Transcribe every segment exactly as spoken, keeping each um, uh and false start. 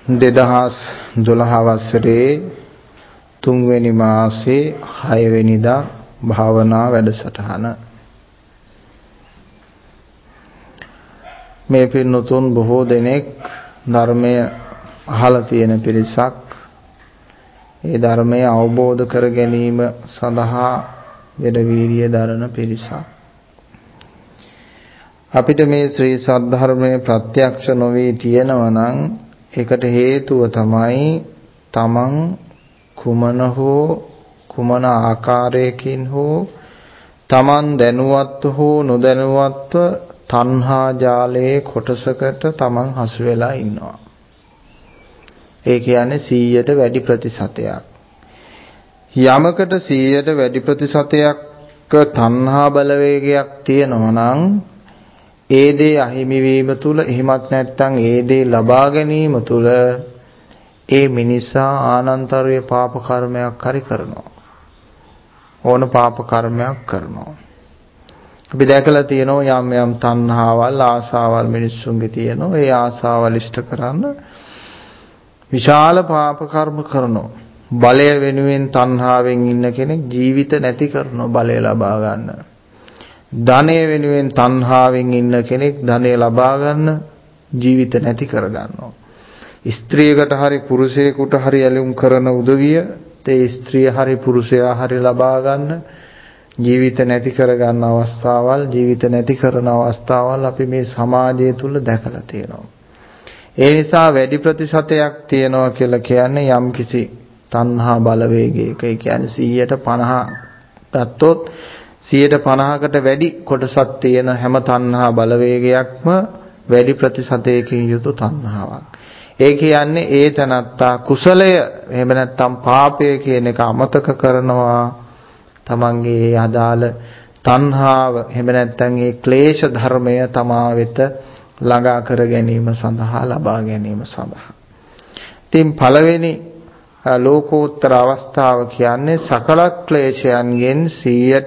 දෙදහස් දොළහ වසරේ තුන්වෙනි මාසේ හයවෙනිදා භාවනා වැඩසටහන. මේ පින්නතුන් බොහෝ දෙනෙක් ධර්මය අහලා තියෙන පිරිසක්. ඒ ධර්මය අවබෝධ කර ගැනීම සඳහා වෙද වීර්යය දරන පිරිසක්. අපිට මේ ශ්‍රී සද්ධර්මයේ ප්‍රත්‍යක්ෂ නොවී තියෙනවා නම් ඒකට හේතුව තමයි තමන් කුමන හෝ කුමන ආකාරයකින් හෝ තමන් දැනුවත් හෝ නොදැනුවත්ව තණ්හා ජාලයේ කොටසකට තමන් හසු වෙලා ඉන්නවා. ඒ කියන්නේ සීයට වැඩි ප්‍රතිශතයක්. යමකට සීයට වැඩි ප්‍රතිශතයක් තණ්හා බලවේගයක් තියෙනවා නම් ඒ දේ අහිමි වීම තුල එහෙමත් නැත්නම් ඒ දේ ලබා ගැනීම තුල ඒ මිනිසා ආනන්තරීය පාප කර්මයක් හරි කරනවා. ඕන පාප කර්මයක් කරනවා. අපි දැකලා තියෙනවා යම් යම් තණ්හාවල් ආසාවල් මිනිස්සුන්ගේ තියෙනවා. ඒ ආසාවල් ඉෂ්ට කරන්න විශාල පාප කර්ම කරනවා. බලය වෙනුවෙන් තණ්හාවෙන් ඉන්න කෙනෙක් ජීවිත නැති කරනවා බලය ලබා ගන්න. ධනය වෙනුවෙන් තණ්හාවෙන් ඉන්න කෙනෙක් ධනය ලබා ගන්න ජීවිත නැති කර ගන්නවා. ස්ත්‍රියකට හරි පුරුෂයෙකුට හරි ඇලුම් කරන උදවිය තේ ස්ත්‍රිය හරි පුරුෂයා හරි ලබා ගන්න ජීවිත නැති කර ගන්න අවස්ථාවල් ජීවිත නැති කරන අවස්ථාවල් අපි මේ සමාජය තුල දැකලා තියෙනවා. ඒ නිසා වැඩි ප්‍රතිශතයක් තියෙනවා කියලා කියන්නේ යම්කිසි තණ්හා බලවේගයක. ඒ කියන්නේ සීයට පනහ ගත්තොත් සීයට පනහකට වැඩි කොටසක් තියෙන හැම තණ්හා බලවේගයක්ම වැඩි ප්‍රතිශතයකින් යුතු තණ්හාවක්. ඒ කියන්නේ ඒ තනත්තා කුසලය එහෙම නැත්නම් පාපය කියන එක අමතක කරනවා. තමන්ගේ අදාළ තණ්හාව එහෙම නැත්නම් ඒ ක්ලේශ ධර්මය තමා වෙත ළඟා කර ගැනීම සඳහා ලබා ගැනීම සඳහා. ඉතින් පළවෙනි ලෝකෝත්තර අවස්ථාව කියන්නේ සකල ක්ලේශයන්ගෙන් සීයට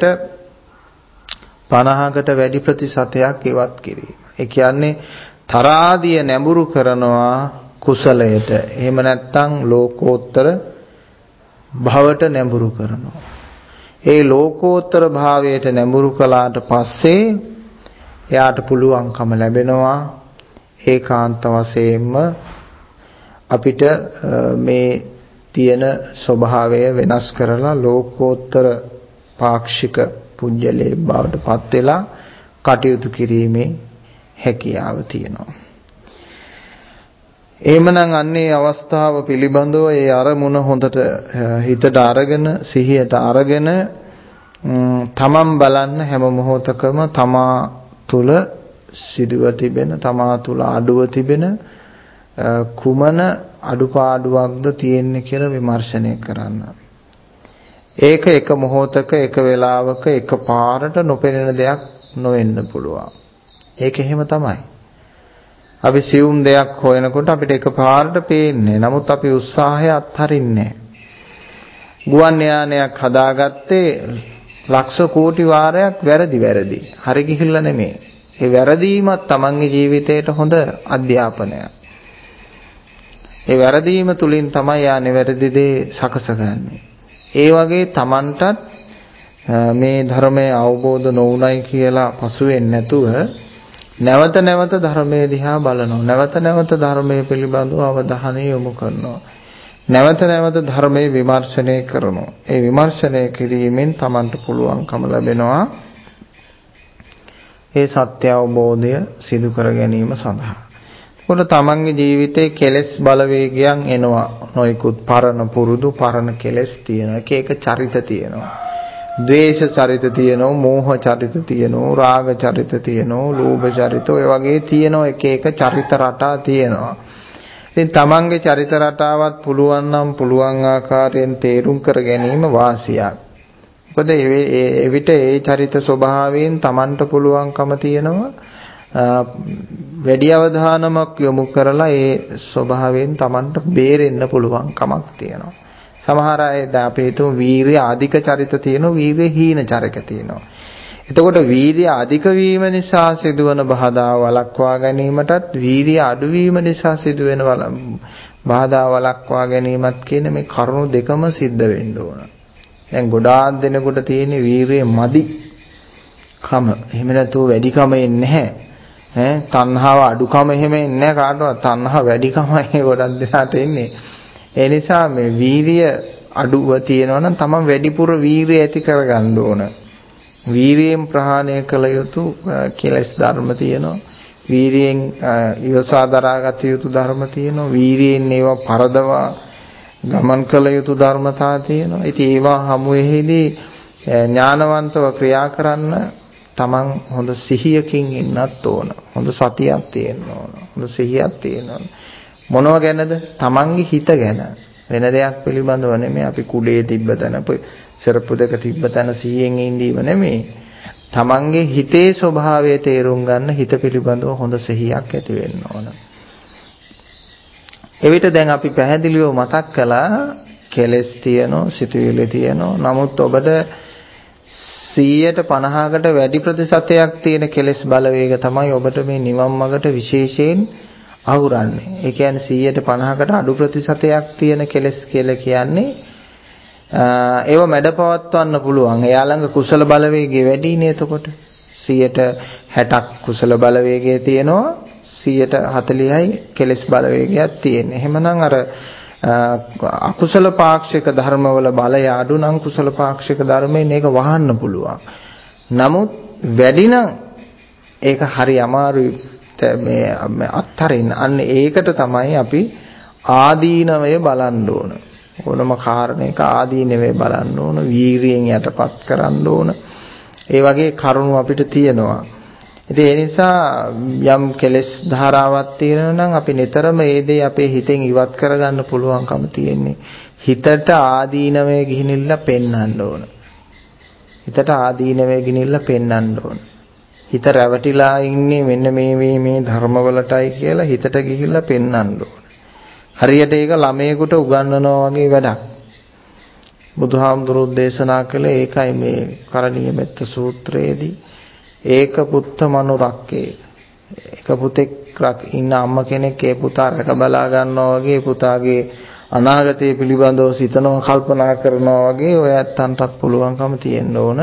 පනහකට වැඩි ප්‍රතිශතයක් ඉවත් කිරීම. ඒ කියන්නේ තරාදිය නැඹුරු කරනවා කුසලයට. එහෙම නැත්නම් ලෝකෝත්තර භවට නැඹුරු කරනවා. ඒ ලෝකෝත්තර භාවයට නැඹුරු කළාට පස්සේ එයාට පුළුවන්කම ලැබෙනවා ඒකාන්ත වශයෙන්ම අපිට මේ තියෙන ස්වභාවය වෙනස් කරලා ලෝකෝත්තර පාක්ෂික පුජ්‍යලේ බවට පත් වෙලා කටයුතු කිරීමේ හැකියාව තියෙනවා. එහෙමනම් අන්නේ අවස්ථාව පිළිබඳව ඒ අරමුණ හොඳට හිතට අරගෙන සිහියට අරගෙන තමන් බලන්න හැම මොහොතකම තමා තුල සිදුව තිබෙන තමා තුල අඩුව තිබෙන කුමන අඩුපාඩුවක්ද තියෙන්නේ කියලා විමර්ශනය කරන්න. ඒක එක මොහොතක එක වෙලාවක එක පාරට නොපෙනෙන දෙයක් නොවෙන්න පුළුවන්. ඒක එහෙම තමයි. අපි සියුම් දෙයක් හොයනකොට අපිට එක පාරට පේන්නේ. නමුත් අපි උත්සාහය අත්හරින්නේ. ගුවන් යානයක් හදාගත්තේ ලක්ෂ කෝටි වාරයක් වැරදි වැරදි. හරි ගිහිල්ලා නෙමෙයි. ඒ වැරදීමත් තමන්ගේ ජීවිතයට හොඳ අධ්‍යාපනයක්. ඒ වැරදීම තුලින් තමයි යා නිවැරදි දේ සකසගන්නේ. ඒ වගේ තමන්ටත් මේ ධර්මය අවබෝධ නොවුණයි කියලා පසු වෙන්නේ නැතුව නැවත නැවත ධර්මයේ දිහා බලනවා. නැවත නැවත ධර්මයේ පිළිබඳව අවධානය යොමු කරනවා. නැවත නැවත ධර්මයේ විමර්ශනය කරනවා. ඒ විමර්ශනය කිරීමෙන් තමන්ට පුළුවන්කම ලැබෙනවා ඒ සත්‍ය අවබෝධය සිදු කර ගැනීම සඳහා. ඒකට තමන්ගේ ජීවිතේ කෙලෙස් බලවේගයන් එනවා. නොයිකුත් පරණ පුරුදු පරණ කෙලෙස් තියෙනවා. එක එක චරිත තියෙනවා. ද්වේෂ චරිත තියෙනවා, මෝහ චරිත තියෙනවා, රාග චරිත තියෙනවා, ලෝභ චරිත ඔය වගේ තියෙනවා. එක එක චරිත රටා තියෙනවා. ඉතින් තමන්ගේ චරිත රටාවත් පුළුවන් නම් පුළුවන් ආකාරයෙන් තේරුම් කර ගැනීම වාසියක්. මොකද එවිට ඒ චරිත ස්වභාවයෙන් තමන්ට පුළුවන්කම තියෙනවා වැඩි අවධානමක් යොමු කරලා ඒ ස්වභාවයෙන් තමන්ට බේරෙන්න පුළුවන් කමක් තියෙනවා. සමහර අය අපි හිතමු වීර්ය අධික චරිත තියෙනවා, වීර්ය හීන චරිත තියෙනවා. එතකොට වීර්ය අධික වීම නිසා සිදුවන බාධා වළක්වා ගැනීමටත් වීර්ය අඩු වීම නිසා සිදුවෙන බාධා වළක්වා ගැනීමත් කියන මේ කරුණු දෙකම සිද්ධ වෙන්න ඕන. දැන් ගොඩාක් දෙනෙකුට තියෙන වීරිය මදි කම. එහෙම නැතුව වැඩි කම එන්නේ නැහැ. ඈ තණ්හාව අඩුකම එහෙම එන්නේ නැහැ කාටවත්. තණ්හාව වැඩිකමයි ගොඩක් දෙනාට එන්නේ. ඒ නිසා මේ වීරිය අඩුව තියෙනවා නම් තමන් වැඩිපුර වීරිය ඇති කරගන්න ඕන. වීරියෙන් ප්‍රහාණය කළ යුතු කෙලෙස් ධර්ම තියෙනවා. වීරියෙන් ඉවසා දරාගත යුතු ධර්ම තියෙනවා. වීරියෙන් ඒවා පරදවා ගමන් කළ යුතු ධර්මතා තියෙනවා. ඉතින් ඒවා හමුවේදී ඥානවන්තව ක්‍රියා කරන්න තමන් හොඳ සිහියකින් ඉන්නත් ඕන. හොඳ සතියක් තියෙන්න ඕන. හොඳ සිහියක් තියෙන්න ඕන. මොනව ගැනද? තමන්ගේ හිත ගැන. වෙන දෙයක් පිළිබඳව නෙමෙයි. අපි කුඩේ තිබ්බ තැන සරප්පු දෙක තිබ්බ තැන සිහියෙන් ඉඳීම නෙමෙයි. තමන්ගේ හිතේ ස්වභාවය තේරුම් ගන්න හිත පිළිබඳව හොඳ සිහියක් ඇති වෙන්න ඕන. එවිට දැන් අපි පැහැදිලිව මතක් කළා කෙලෙස් තියෙනවා, සිතුවිලි තියෙනවා. නමුත් ඔබට සීයට පනහකට වැඩි ප්‍රතිශතයක් තියෙන කෙලෙස් බලවේග තමයි ඔබට මේ නිවන් මාර්ගට විශේෂයෙන් අහුරන්නේ. ඒ කියන්නේ සීයට පනහකට අඩු ප්‍රතිශතයක් තියෙන කෙලෙස් කියලා කියන්නේ ඒව මැඩපවත්වන්න පුළුවන්. එයා ළඟ කුසල බලවේගය වැඩිනේ. එතකොට සීයට හැටක් කුසල බලවේගය තියෙනවා, සීයට හතළිහයි කෙලෙස් බලවේගයක් තියෙන්නේ. එහෙමනම් අර අකුසල පාක්ෂික ධර්මවල බලය අඩු නම් කුසල පාක්ෂික ධර්මයෙන් ඒක වහන්න පුළුවන්. නමුත් වැඩි නම් ඒක හරි අමාරුයි මේ අත්තරින්. අන්න ඒකට තමයි අපි ආදීනවය බලන්න ඕන. ඕනම කාරණයක ආදීනවය බලන්න ඕන. වීරියෙන් යටපත් කරන්න ඕන. ඒ වගේ කරුණු අපිට තියෙනවා. ඉතින් ඒ නිසා යම් කෙලෙස් ධාරාවක් තියෙනවා නම් අපි නිතරම ඒ දේ අපේ හිතෙන් ඉවත් කරගන්න පුළුවන්කම තියෙන්නේ. හිතට ආදීනවය ගිහිනිල්ලා පෙන්වන්න ඕන. හිතට ආදීනවය ගිහිනිල්ලා පෙන්වන්න ඕන. හිත රැවටිලා ඉන්නේ මෙන්න මේ මේ මේ ධර්මවලටයි කියලා හිතට ගිහිල්ලා පෙන්වන්න ඕන. හරියට ඒක ළමයෙකුට උගන්වනවා වගේ වැඩක්. බුදුහාමුදුරුවෝ දේශනා කළේ ඒකයි මේ කරණීය මෙත්ත සූත්‍රයේදී. ඒක පුත්ත මනුරක්කේ. එක පුතෙක් ඉන්න අම්ම කෙනෙක් ඒ පුතා රැක බලා ගන්නවා වගේ පුතාගේ අනාගතය පිළිබඳව සිතනවා කල්පනා කරනවා වගේ ඔය ඇත්තන්ටත් පුළුවන්කම තියෙන්න ඕන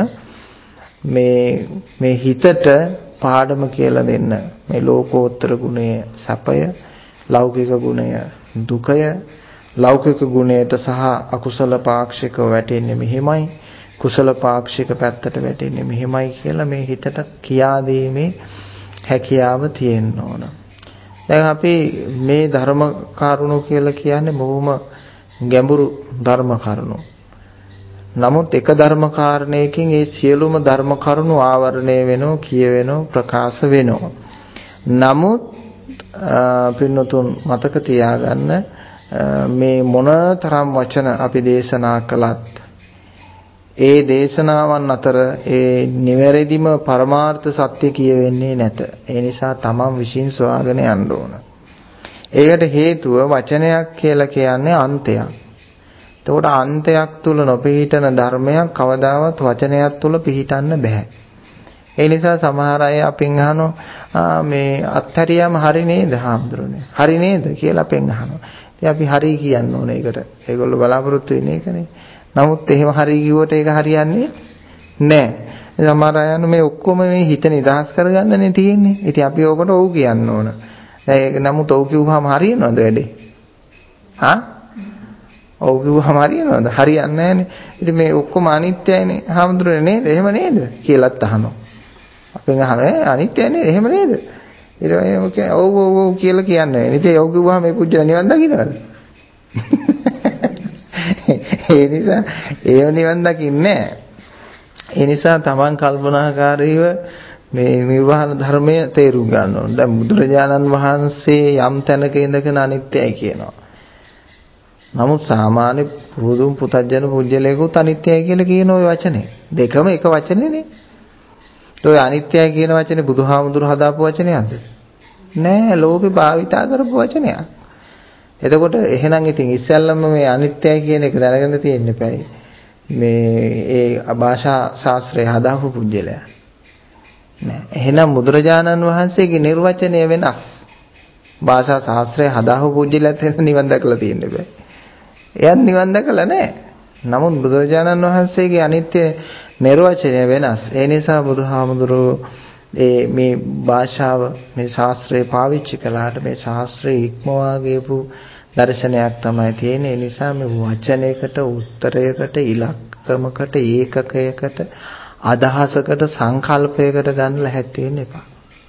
මේ මේ හිතට පාඩම කියලා දෙන්න. මේ ලෝකෝත්තර ගුණය සැපය, ලෞකික ගුණය දුකය, ලෞකික ගුණයට සහ අකුසල පාක්ෂිකව වැටෙන්නේ මෙහෙමයි, කුසල පාක්ෂික පැත්තට වැටෙන්නේ මෙහෙමයි කියලා මේ හිතට කියා දීමේ හැකියාව තියෙන්න ඕන. දැන් අපි මේ ධර්ම කරුණු කියලා කියන්නේ බොහොම ගැඹුරු ධර්ම කරුණු. නමුත් එක ධර්ම කාරණයකින් ඒ සියලුම ධර්ම කරුණු ආවරණය වෙනෝ, කියවෙනෝ, ප්‍රකාශ වෙනෝ. නමුත් පින්නතුන් මතක තියාගන්න මේ මොනතරම් වචන අපි දේශනා කළත් ඒ දේශනාවන් අතර ඒ නිවැරදිම පරමාර්ථ සත්‍ය කියවෙන්නේ නැත. ඒ නිසා තමන් විශ්ින් සොයාගෙන යන්න ඕන. ඒකට හේතුව වචනයක් කියලා කියන්නේ අන්තයක්. එතකොට අන්තයක් තුල නොපිහිටන ධර්මයක් කවදාවත් වචනයක් තුල පිහිටන්න බෑ. ඒ නිසා සමහර අය අපෙන් අහනවා මේ අත්හැරියම හරි නේද හාමුදුරනේ? හරි නේද කියලා අපෙන් අහනවා. ඉතින් අපි හරි කියන්න ඕනේ ඒකට. ඒගොල්ලෝ බලාපොරොත්තු වෙන්නේ ඒකනේ. නමුත් එහෙම හරි කිව්වට ඒක හරියන්නේ නැහැ. සමහර අය මේ ඔක්කොම මේ හිත නිදහස් කරගන්නනේ තියෙන්නේ. ඉතින් අපි ඕකට ඔව් කියන්න ඕන. ඒක නමුත් ඔව් කිව්වම හරියනවද වැඩේ? හා? ඔව් කිව්වම හරියනවද? හරියන්නේ නැහනේ. ඉතින් මේ ඔක්කොම අනිත්‍යයිනේ. හාමුදුරනේ නේද? එහෙම නේද? කියලාත් අහනවා. අපෙන් අහනවා අනිත්‍යයි නේද? එහෙම නේද? ඊට පස්සේ ඔව් ඔව් ඔව් කියලා කියන්නේ. ඉතින් ඔව් කිව්වම මේ පුජ්‍ය නිවන් දකින්නවද? ඒ නිසා ඒව නිවන් දකින්නේ නැහැ. ඒ නිසා තමන් කල්පනාකාරීව මේ නිර්වාණ ධර්මය තේරුම් ගන්න ඕන. දැන් බුදුරජාණන් වහන්සේ යම් තැනක ඉඳගෙන අනිත්‍යයි කියනවා. නමුත් සාමාන්‍ය පුරුදුම් පුතජන පුජ්‍යලේකුත් අනිත්‍යයි කියලා කියන ওই වචනේ. දෙකම එක වචනේනේ. ඔය අනිත්‍යයි කියන වචනේ බුදුහාමුදුරු හදාපු වචනයක්ද? නෑ, ලෝකේ භාවිතා කරපු වචනයක්. එතකොට එහෙනම් ඉතින් ඉස්සෙල්ලම මේ අනිත්‍යයි කියන එක දැනගෙන තියෙන්න එපායි. මේ ඒ භාෂා ශාස්ත්‍රය හදාපු පුජ්‍යලයා. නෑ. එහෙනම් බුදුරජාණන් වහන්සේගේ නිර්වචනය වෙනස්. භාෂා ශාස්ත්‍රය හදාහු පුජ්‍යලත් වෙන නිවන් දැකලා තියෙන්න බෑ. එයත් නිවන් දැකලා නැහැ. නමුත් බුදුරජාණන් වහන්සේගේ අනිත්‍ය නිර්වචනය වෙනස්. ඒ නිසා බුදුහාමුදුරුවෝ ඒ මේ භාෂාව මේ ශාස්ත්‍රය පාවිච්චි කළාට මේ ශාස්ත්‍රය ඉක්මවා ගියපු දර්ශනයක් තමයි තියෙන්නේ. ඒ නිසා මේ වචනයකට, උත්තරයකට, ඉලක්කමකට, ඒකකයකට, අදහසකට, සංකල්පයකට ගන්න ලැහැත් වෙන්න එපා.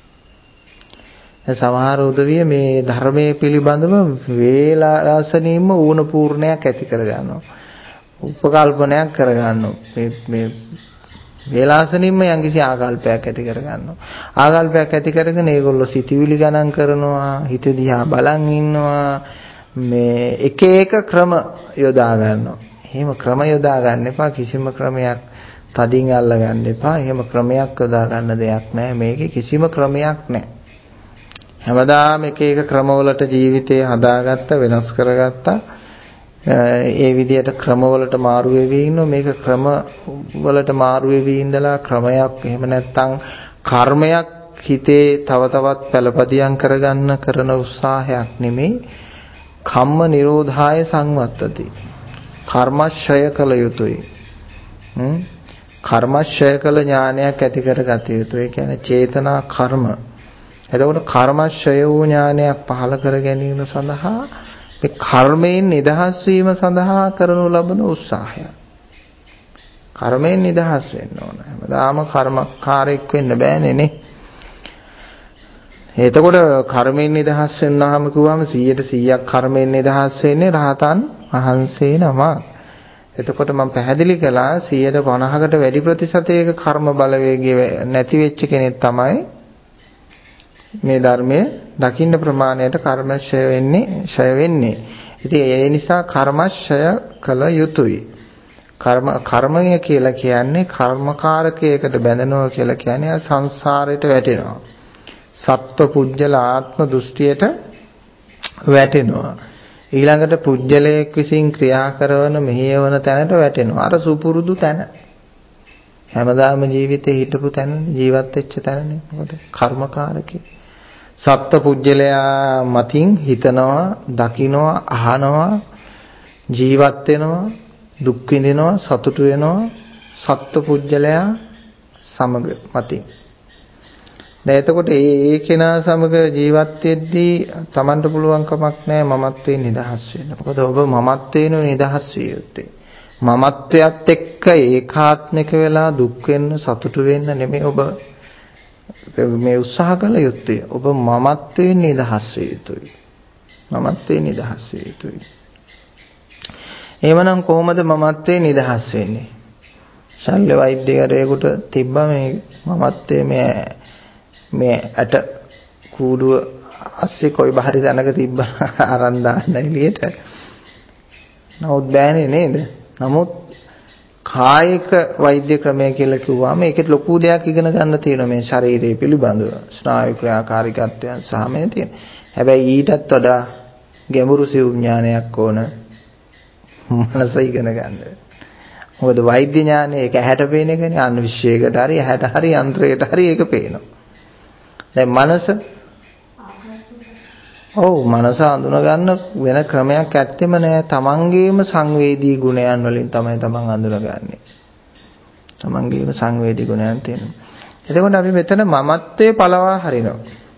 සමහර උදවිය මේ ධර්මයේ පිළිබඳව වේලාසනීයම ඌණ පූර්ණයක් ඇති කර ගන්නවා. උපකල්පනයක් කර ගන්නවා. මේ මේ වේලාසනින්ම යම්කිසි ආකල්පයක් ඇති කර ගන්නවා. ආකල්පයක් ඇති කරගෙන ඒගොල්ලෝ සිතවිලි ගණන් කරනවා, හිත දිහා බලන් ඉන්නවා, මේ එක එක ක්‍රම යොදා ගන්නවා. එහෙම ක්‍රම යොදා ගන්න එපා. කිසිම ක්‍රමයක් තදින් අල්ල ගන්න එපා. එහෙම ක්‍රමයක් යොදා ගන්න දෙයක් නැහැ. මේකේ කිසිම ක්‍රමයක් නැහැ. හැමදාම එක එක ක්‍රමවලට ජීවිතේ හදාගත්ත, වෙනස් කරගත්තා. ඒ විදිහට ක්‍රමවලට මාරු වෙවි ඉන්නවා. මේක ක්‍රම වලට මාරු වෙවි ඉඳලා ක්‍රමයක් එහෙම නැත්නම් කර්මයක් හිතේ තව තවත් පළපදියම් කරගන්න කරන උත්සාහයක් නෙමෙයි. කම්ම නිරෝධාය සංවත්තති. කර්මශය කළ යුතුයි. හ්ම් කර්මශය කළ ඥානයක් ඇති කරගත යුතුයි. ඒ කියන්නේ චේතනා කර්ම. එතකොට කර්මශය වූ ඥානයක් පහළ කර ගැනීම සඳහා මේ කර්මයෙන් නිදහස් වීම සඳහා කරනු ලබන උත්සාහය. කර්මයෙන් නිදහස් වෙන්න ඕන. හැමදාම කර්මකාරයෙක් වෙන්න බෑනේ නේ. එතකොට කර්මයෙන් නිදහස් වෙනවාම කිව්වම සීයට සීයක් කර්මයෙන් නිදහස් වෙන්නේ රහතන් වහන්සේ නමක්. එතකොට මම පැහැදිලි කළා සීයට පනහකට වැඩි ප්‍රතිශතයක කර්ම බලවේගය නැති වෙච්ච කෙනෙක් තමයි මේ ධර්මයේ දකින්න ප්‍රමාණයට කර්මශය වෙන්නේ ඡය වෙන්නේ. ඉතින් ඒ නිසා කර්මශය කළ යුතුයි. කර්ම කර්මය කියලා කියන්නේ කර්මකාරකයකට බැඳෙනවා කියලා කියන්නේ සංසාරයට වැටෙනවා. සත්ව පුජ්‍යල ආත්ම දෘෂ්ටියට වැටෙනවා. ඊළඟට පුජ්‍යලයක් විසින් ක්‍රියා කරන මෙහෙයවන තැනට වැටෙනවා. අර සුපුරුදු තැන. හැමදාම ජීවිතේ හිටපු තැන, ජීවත් වෙච්ච තැනනේ. මොකද කර්මකාරකේ. සත්ව පුජ්‍යලයා මතින් හිතනවා, දකිනවා, අහනවා, ජීවත් වෙනවා, දුක් විඳිනවා, සතුටු වෙනවා සත්ව පුජ්‍යලයා සමග මතින්. දැන් එතකොට ඒ ඒ කෙනා සමග ජීවත් වෙද්දී Tamanට පුළුවන් කමක් නැහැ මමත්වයෙන් නිදහස් වෙන්න. මොකද ඔබ මමත්වයෙන් නිදහස් විය යුත්තේ. මමත්වයට එක්ක ඒකාත්මික වෙලා දුක් වෙන්න, සතුටු වෙන්න නෙමෙයි ඔබ මේ උත්සාහ කළ යුත්තේ. ඔබ මමත්වයෙන් නිදහස් විය යුතුයි. මමත්වයෙන් නිදහස් විය යුතුයි. එහෙමනම් කොහොමද මමත්වයෙන් නිදහස් වෙන්නේ? ශල්‍ය වෛද්‍යවරයෙකුට තිබ්බ මේ මමත්වයේ මේ මේ ඇට කූඩුව අස්සේ කොයි බහරි තැනක තිබ්බ අරන් දාන්න එළියට. නමුත් බෑනේ නේද? නමුත් කායික වෛද්‍ය ක්‍රමය කියලා කිව්වම ඒකෙත් ලොකු දෙයක් ඉගෙන ගන්න තියෙනවා මේ ශරීරය පිළිබඳව. ස්නායු ක්‍රියාකාරීත්වයන් සහ මේ තියෙන. හැබැයි ඊටත් වඩා ගැඹුරු සිව් ඥානයක් ඕන මනස ඉගෙන ගන්න. මොකද වෛද්‍ය ඥානය ඒක ඇහැට පේන එකනේ. අනිශ්චයකට හරි ඇහැට හරි යන්ත්‍රයට හරි ඒක පේනවා. දැන් මනස ඔව් මනස අඳුන ගන්න වෙන ක්‍රමයක් ඇත්තෙම නෑ. තමන්ගේම සංවේදී ගුණයන් වලින් තමයි තමන් අඳුනගන්නේ. තමන්ගේම සංවේදී ගුණයන් තියෙනවා. එතකොට අපි මෙතන මමත්වයේ පළවා හරිනවා.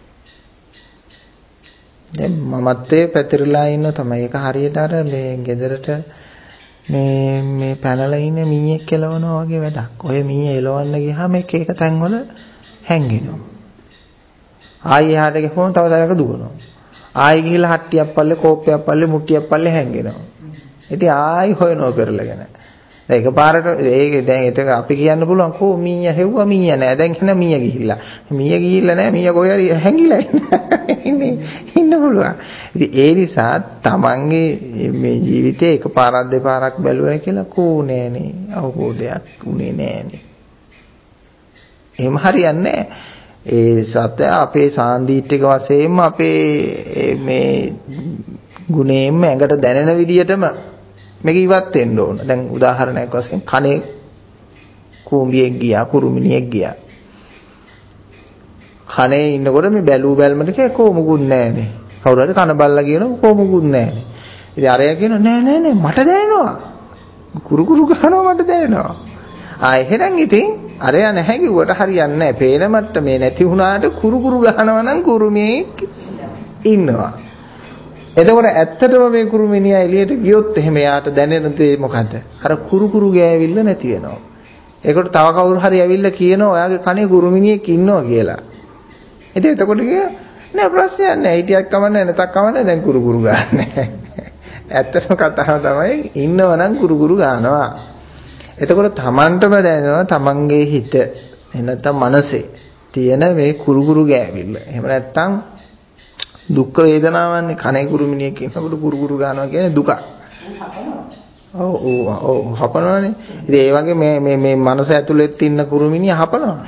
දැන් මමත්වයේ පැතිරලා ඉන්න තමයි ඒක හරියට අර මේ ගෙදරට මේ මේ පැනලා ඉන්න මීයක් කෙලවනවා වගේ වැඩක්. ඔය මීය එලවන්න ගියාම එක එක තැන්වල හැංගෙනවා. ආයි එහාට ගිහම තව තැනක දුවනවා. ආයි ගිහලා හට්ටියක් පල්ලේ කෝප්පයක් පල්ලේ මුට්ටියක් පල්ලේ හැංගෙනවා. ඉතින් ආයි හොයනවා කරලාගෙන. දැන් එකපාරට ඒක දැන් ඒක අපි කියන්න පුළුවන් කෝ මීයා හෙව්වා මීයා නෑ. දැන් එන මීයා ගිහිල්ලා. මීයා ගිහිල්ලා නෑ මීයා කොහේ හරි හැංගිලා ඉන්නේ. ඉන්න පුළුවන්. ඉතින් ඒ නිසා තමන්ගේ මේ ජීවිතේ එකපාරක් දෙපාරක් බැලුවයි කියලා කෝ නෑනේ. අවබෝධයක් උනේ නෑනේ. එහෙම හරියන්නේ නෑ. ඒ සත්‍ය අපේ සාන්දීටික වශයෙන්ම අපේ මේ ගුණයෙන්ම ඇඟට දැනෙන විදියටම මේක ඉවත් වෙන්න ඕන. දැන් උදාහරණයක් වශයෙන් කනේ කූඹියෙක් ගියා, කුරුමිනියෙක් ගියා. කනේ ඉන්නකොට මේ බැලූ බැල්මට කෝ මුකුත් නැහැනේ. කවුරු හරි කන බල්ලා කියනවා කොමුකුත් නැහැ. ඉතින් අරයා කියනවා නෑ නෑ නෑ මට දැනෙනවා. කුරු කුරු ගහනවා මට දැනෙනවා. ආ එහෙනම් ඉතින් අරයා නැහැ කිව්වට හරියන්නේ නැහැ. පේන මට්ටමේ නැති වුණාට කුරු කුරු ගහනවා නම් කුරුමියේ ඉන්නවා. එතකොට ඇත්තටම මේ කුරුමිනියා එළියට ගියොත් එහෙම යාට දැනෙන දේ මොකද්ද? අර කුරු කුරු ගෑවිල්ල නැති වෙනවා. ඒකට තව කවුරු හරි ඇවිල්ලා කියනවා ඔයාගේ කනේ කුරුමිනියෙක් ඉන්නවා කියලා. ඉතින් එතකොට කිය නෑ ප්‍රශ්නයක් නෑ. හිටියක් කමන්නේ නැතක් කමන්නේ දැන් කුරු කුරු ගන්නෑ. ඇත්තටම කතාව තමයි ඉන්නවනම් කුරු කුරු ගන්නවා. එතකොට තමන්ටම දැනෙනවා තමන්ගේ හිත එනතම මනසේ තියෙන මේ කුරු කුරු ගෑවිල්ල. එහෙම නැත්නම් දුක් වේදනාවන්නේ කනේ කුරුමිනියක් ඉන්නකොට කුරු කුරු ගන්නවා කියන්නේ දුක. ඔව් ඔව් ඔව් හපනවනේ. ඉතින් ඒ වගේ මේ මේ මේ මනස ඇතුළෙත් ඉන්න කුරුමිනිය හපනවා.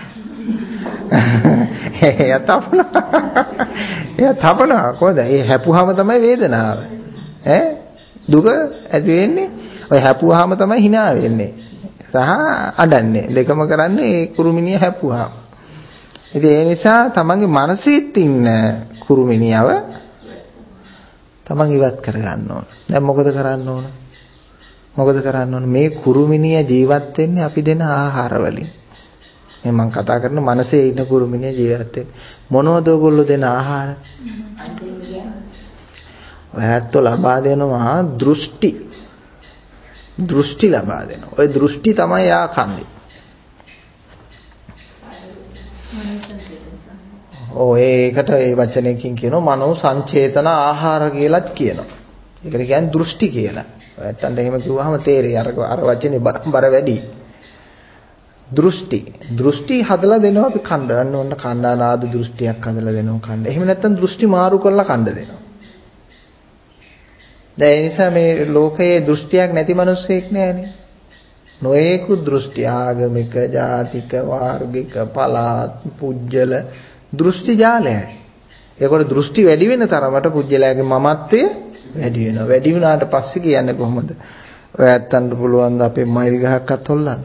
එයා හපනවා. එයා හපනවා කොහොමද? ඒ හැපුවාම තමයි වේදනාව. ඈ දුක ඇති වෙන්නේ. ඔය හැපුවාම තමයි hina වෙන්නේ. සහ අඩන්නේ. දෙකම කරන්නේ ඒ කුරුමිනිය හැපුවාම. ඉතින් ඒ නිසා තමන්ගේ මනසෙත් ඉන්න කුරුමිනියව තමන් ඉවත් කර ගන්න ඕන. දැන් මොකද කරන්න ඕන? මොකද කරන්න ඕන? මේ කුරුමිනිය ජීවත් වෙන්නේ අපි දෙන ආහාර වලින්. මේ මම කතා කරන මනසේ ඉන්න කුරුමිනිය ජීවත් වෙන්නේ මොනවද ඔයගොල්ලෝ දෙන ආහාර? ඔයත් ලබා දෙනවා දෘෂ්ටි. දෘෂ්ටි ලබා දෙනවා. ඔය දෘෂ්ටි තමයි යා කන්නේ. ඔය ඒකට ඒ වචනයකින් කියනවා මනෝ සංචේතන ආහාර කියලාත් කියනවා. ඒකට කියන්නේ දෘෂ්ටි කියලා. නැත්තම් එහෙම කිව්වහම තේරෙයි අර අර වචනේ බර වැඩි. දෘෂ්ටි. දෘෂ්ටි හදලා දෙනවා අපි කණ්ඩ ගන්න ඕන කණ්ඩානාද දෘෂ්ටියක් හදලා දෙනවා කණ්ඩ. එහෙම නැත්තම් දෘෂ්ටි මාරු කරලා කණ්ඩ දෙනවා. දැන් ඒ නිසා මේ ලෝකයේ දෘෂ්ටියක් නැති මිනිස්සෙක් නෑනේ. නොයෙකු දෘෂ්ටි ආගමික, ජාතික, වාර්ගික, පළාත්, පුජ්‍යල දෘෂ්ටි ජාලයයි. ඒකට දෘෂ්ටි වැඩි වෙන තරමට පුජ්‍යලයාගේ මමත්වය වැඩි වෙනවා. වැඩි වුණාට පස්සේ කියන්නේ කොහොමද? ඔය ඇත්තන්ට පුළුවන් ද අපේ මයිල් ගහක්වත් හොල්ලන්න.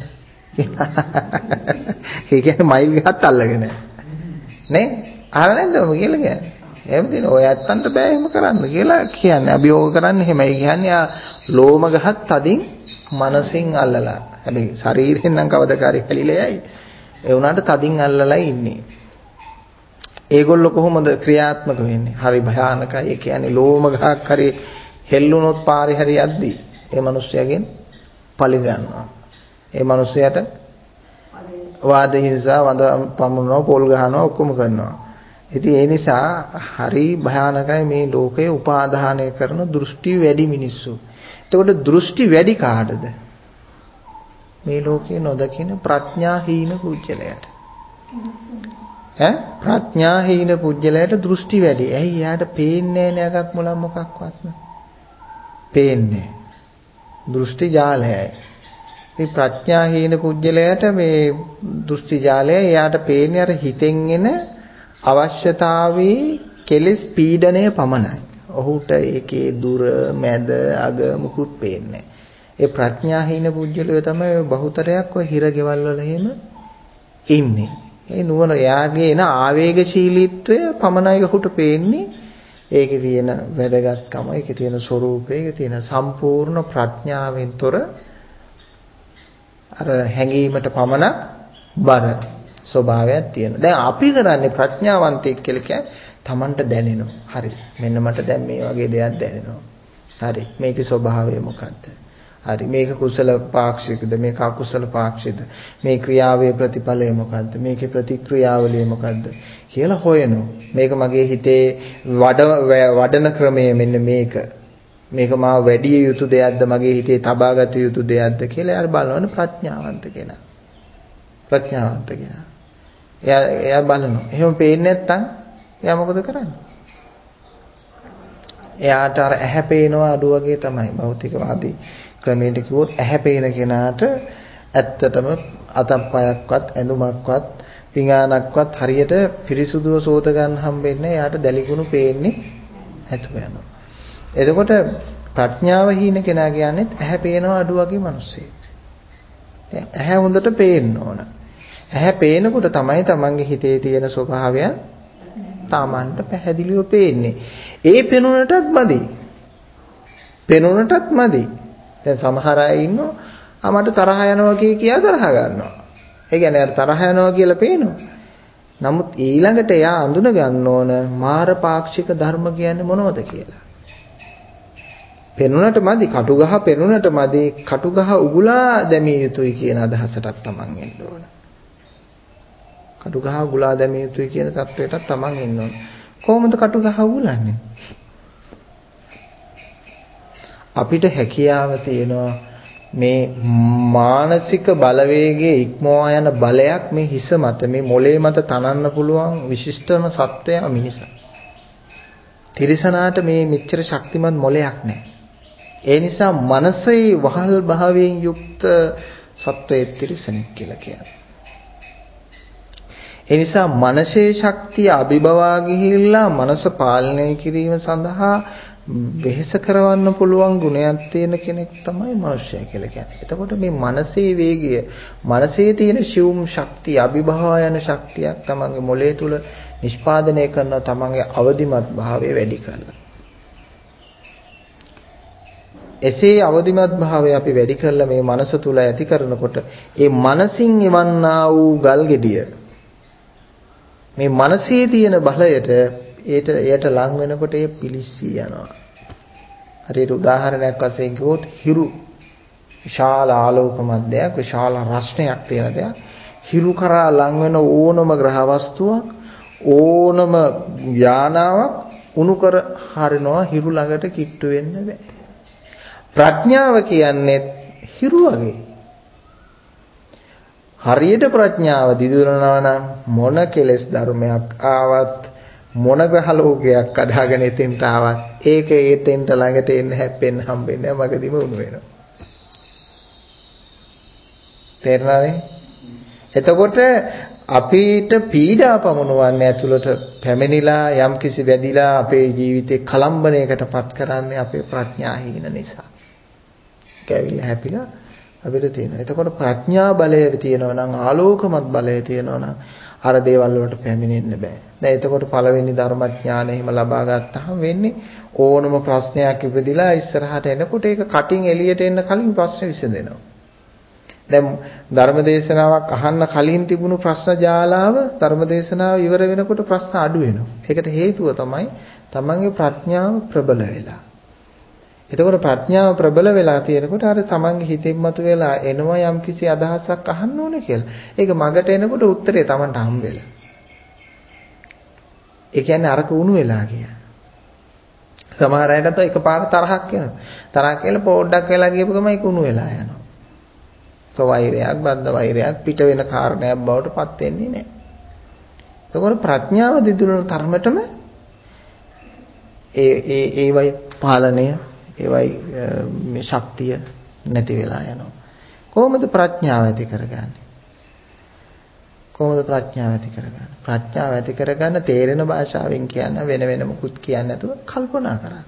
ඒ කියන්නේ මයිල් ගහත් අල්ලගෙන. නේ? අහලා නැද්ද ඔබ කියලා කියන්නේ? එහෙම දින ඔය ඇත්තන්ට බෑ එහෙම කරන්න කියලා කියන්නේ. අභියෝග කරන්නේ එහෙමයි කියන්නේ ආ ලෝම ගහත් තදින් මනසින් අල්ලලා. හැබැයි ශරීරයෙන් නම් කවදාකාරී හැලිලා යයි. ඒ වුණාට තදින් අල්ලලා ඉන්නේ. ඒගොල්ලෝ කොහොමද ක්‍රියාත්මක වෙන්නේ? හරි භයානකයි. ඒ කියන්නේ ලෝම ගහක් හරි හෙල්ලුනොත් පාරේ හරි යද්දී ඒ මිනිස්සයාගෙන් පලි ගන්නවා. ඒ මිනිස්සයාට වාද හිංසා වඳ පමුණනවා, පොල් ගහනවා, ඔක්කොම කරනවා. ඉතින් ඒ නිසා හරි භයානකයි මේ ලෝකයේ උපාදානය කරන දෘෂ්ටි වැඩි මිනිස්සු. එතකොට දෘෂ්ටි වැඩි කාටද? මේ ලෝකේ නොදකින ප්‍රඥාහීන පුජ්‍යලයට. ඈ ප්‍රඥාහීන පුජ්‍යලයට දෘෂ්ටි වැඩි. ඇයි යාට පේන්නේ නැහැ නේද මොලක් මොකක්වත් පේන්නේ. දෘෂ්ටි ජාලයයි. මේ ප්‍රඥාහීන පුජ්‍යලයට මේ දෘෂ්ටි ජාලය යාට පේන්නේ අර හිතෙන් එන අවශ්‍යතාවයේ කෙලෙස් පීඩණය පමණයි. ඔහුට ඒකේ දුර මැද අග මුකුත් පේන්නේ නැහැ. ඒ ප්‍රඥාහීන පුජ්‍යලය තමයි බහුතරයක් ඔය හිරගෙවල් වල එහෙම ඉන්නේ. ඒ නුවණ යාගේ එන ආවේගශීලීත්වය පමණයි ඔහුට පේන්නේ. ඒකේ තියෙන වැදගත්කම, ඒකේ තියෙන ස්වરૂපය, ඒකේ තියෙන සම්පූර්ණ ප්‍රඥාවෙන් තොර අර හැඟීමට පමණ බර ස්වභාවයක් තියෙනවා. දැන් අපි කරන්නේ ප්‍රඥාවන්තයෙක් කියලා කියන්නේ Tamanට දැනෙනවා. හරි. මෙන්න මට දැන් මේ වගේ දෙයක් දැනෙනවා. හරි. මේකේ ස්වභාවය මොකද්ද? හරි. මේක කුසල පාක්ෂිකද? මේක අකුසල පාක්ෂිකද? මේ ක්‍රියාවේ ප්‍රතිඵලය මොකද්ද? මේකේ ප්‍රතික්‍රියාවලිය මොකද්ද? කියලා හොයනවා. මේක මගේ හිතේ වඩන ක්‍රමය මෙන්න මේක. මේක මා වැඩි යුතු දෙයක්ද මගේ හිතේ තබාගත යුතු දෙයක්ද කියලා යාර බලන ප්‍රඥාවන්ත කෙනා. ප්‍රඥාවන්ත කෙනා. එයා එයා බලනවා. එහෙම පේන්නේ නැත්නම් එයා මොකද කරන්නේ? එයාට අර ඇහැ පේනවා අඩු වගේ තමයි භෞතිකවාදී ක්‍රමයට කිව්වොත් ඇහැ පේන කෙනාට ඇත්තටම අතප්පයක්වත් ඇඳුමක්වත් පිඟානක්වත් හරියට පිරිසුදුව සෝත ගන්න හම්බෙන්නේ එයාට දැලිකුණු පේන්නේ නැතුව යනවා. එතකොට ප්‍රඥාව හීන කෙනා කියන්නේ ඇහැ පේනවා අඩු වගේ මිනිස්සෙක්. ඇහැ හොඳට පේන්න ඕන. ඇහැ පේනකොට තමයි තමන්ගේ හිතේ තියෙන ස්වභාවයන් Tamanට පැහැදිලිව පේන්නේ. ඒ පෙනුනටත් මදි. පෙනුනටත් මදි. දැන් සමහර අය ඉන්නවා ආ මට තරහ යනවා කිය කියා තරහ ගන්නවා. ඒ කියන්නේ අර තරහ යනවා කියලා පේනවා. නමුත් ඊළඟට එයා අඳුන ගන්න ඕන මාර පාක්ෂික ධර්ම කියන්නේ මොනවද කියලා. පෙනුනට මදි කටුගහ පෙනුනට මදි කටුගහ උගුලා දැමිය යුතුයි කියන අදහසටත් Taman එන්න ඕන. කටුගහ උගුලා දැමිය යුතුයි කියන தത്വයටත් Taman එන්න ඕන. කොහොමද කටුගහ උගුලන්නේ? අපිට හැකියාව තියෙනවා මේ මානසික බලවේගයේ ඉක්මවා යන බලයක් මේ හිස මත මේ මොළේ මත තනන්න පුළුවන් විශිෂ්ටම සත්වයා මිනිසා. තිරිසනාට මේ මෙච්චර ශක්තිමත් මොළයක් නැහැ. ඒ නිසා මනසේ වහල් භාවයෙන් යුක්ත සත්වයේ තිරිසනෙක් කියලා කියනවා. ඒ නිසා මනසේ ශක්තිය අභිබවා ගිහිල්ලා මනස පාලනය කිරීම සඳහා වෙහෙස කරවන්න පුළුවන් ගුණයක් තියෙන කෙනෙක් තමයි මනුෂ්‍යය කියලා කියන්නේ. එතකොට මේ මනසේ වේගය, මනසේ තියෙන ශිවුම් ශක්තිය, අභිභවා යන ශක්තියක් තමන්ගේ මොළයේ තුල නිෂ්පාදනය කරන තමන්ගේ අවදිමත් භාවය වැඩි කරනවා. එසේ අවදිමත් භාවය අපි වැඩි කරලා මේ මනස තුල ඇති කරනකොට ඒ මනසින් එවන්නා වූ ගල් ගෙඩිය මේ මනසේ තියෙන බලයට ඒට එයට ලං වෙනකොට ඒ පිලිස්සී යනවා. හරියට උදාහරණයක් වශයෙන් කිව්වොත් හිරු විශාල ආලෝකමත් දෙයක්, විශාල රස්නයක් තියෙන දෙයක් හිරු කරා ලං වෙන ඕනම ග්‍රහ වස්තුවක්, ඕනම යානාවක් උණු කර හරිනවා හිරු ළඟට කිට්ටු වෙන්න බෑ. ප්‍රඥාව කියන්නේ හිරු වගේ. හරියට ප්‍රඥාව දිදුලනවා නම් මොන කෙලෙස් ධර්මයක් ආවත් මොන ග්‍රහ ලෝකයක් අදාගෙන එතෙන්ට ආවත් ඒක ඒතෙන්ට ළඟට එන්න හැප්පෙන්න හම්බෙන්නේ නැහැ මගදීම උණු වෙනවා. තේරුණානේ? එතකොට අපිට පීඩා පමුණවන්නේ ඇතුළට පැමිණිලා යම් කිසි වැදිලා අපේ ජීවිතේ කලම්බණයකටපත් කරන්නේ අපේ ප්‍රඥා හීන නිසා. කැවිලා හැපිලා අපිට තියෙනවා. එතකොට ප්‍රඥා බලය තියෙනවා නම් ආලෝකමත් බලය තියෙනවා නම් අර දේවල් වලට පැමිණෙන්න බෑ. දැන් එතකොට පළවෙනි ධර්මඥානය එහෙම ලබා ගත්තාම වෙන්නේ ඕනම ප්‍රශ්නයක් ඉපදිලා ඉස්සරහට එනකොට ඒක කටින් එළියට එන්න කලින් ප්‍රශ්න විසඳෙනවා. දැන් ධර්මදේශනාවක් අහන්න කලින් තිබුණු ප්‍රශ්න ජාලාව ධර්මදේශනාව ඉවර වෙනකොට ප්‍රශ්න අඩු වෙනවා. ඒකට හේතුව තමයි තමන්ගේ ප්‍රඥාව ප්‍රබල වෙලා. එතකොට ප්‍රඥාව ප්‍රබල වෙලා තියෙනකොට අර තමන්ගේ හිතෙන් මතුවෙලා එනවා යම් කිසි අදහසක් අහන්න ඕනේ කියලා. ඒක මගට එනකොට උත්තරේ තමන්ට හම්බ වෙලා. ඒ කියන්නේ අරක උණු වෙලා කියන්නේ. සමහර අයට તો එකපාර තරහක් එනවා. තරහක් කියලා පොඩ්ඩක් වෙලා ගියපු ගමන් ඒක උණු වෙලා යනවා. ඒක වෛරයක්, බද්ධ වෛරයක් පිට වෙන කාරණයක් බවට පත් වෙන්නේ නැහැ. එතකොට ප්‍රඥාව දිදුලන තරමටම ඒ ඒ ඒවයි පාලනය ඒවයි මේ ශක්තිය නැති වෙලා යනවා. කොහොමද ප්‍රඥාව ඇති කරගන්නේ? කොහොමද ප්‍රඥාව ඇති කරගන්නේ? ප්‍රඥාව ඇති කරගන්න තේරෙන භාෂාවෙන් කියන්න වෙන වෙන මුකුත් කියන්නේ නැතුව කල්පනා කරන්න.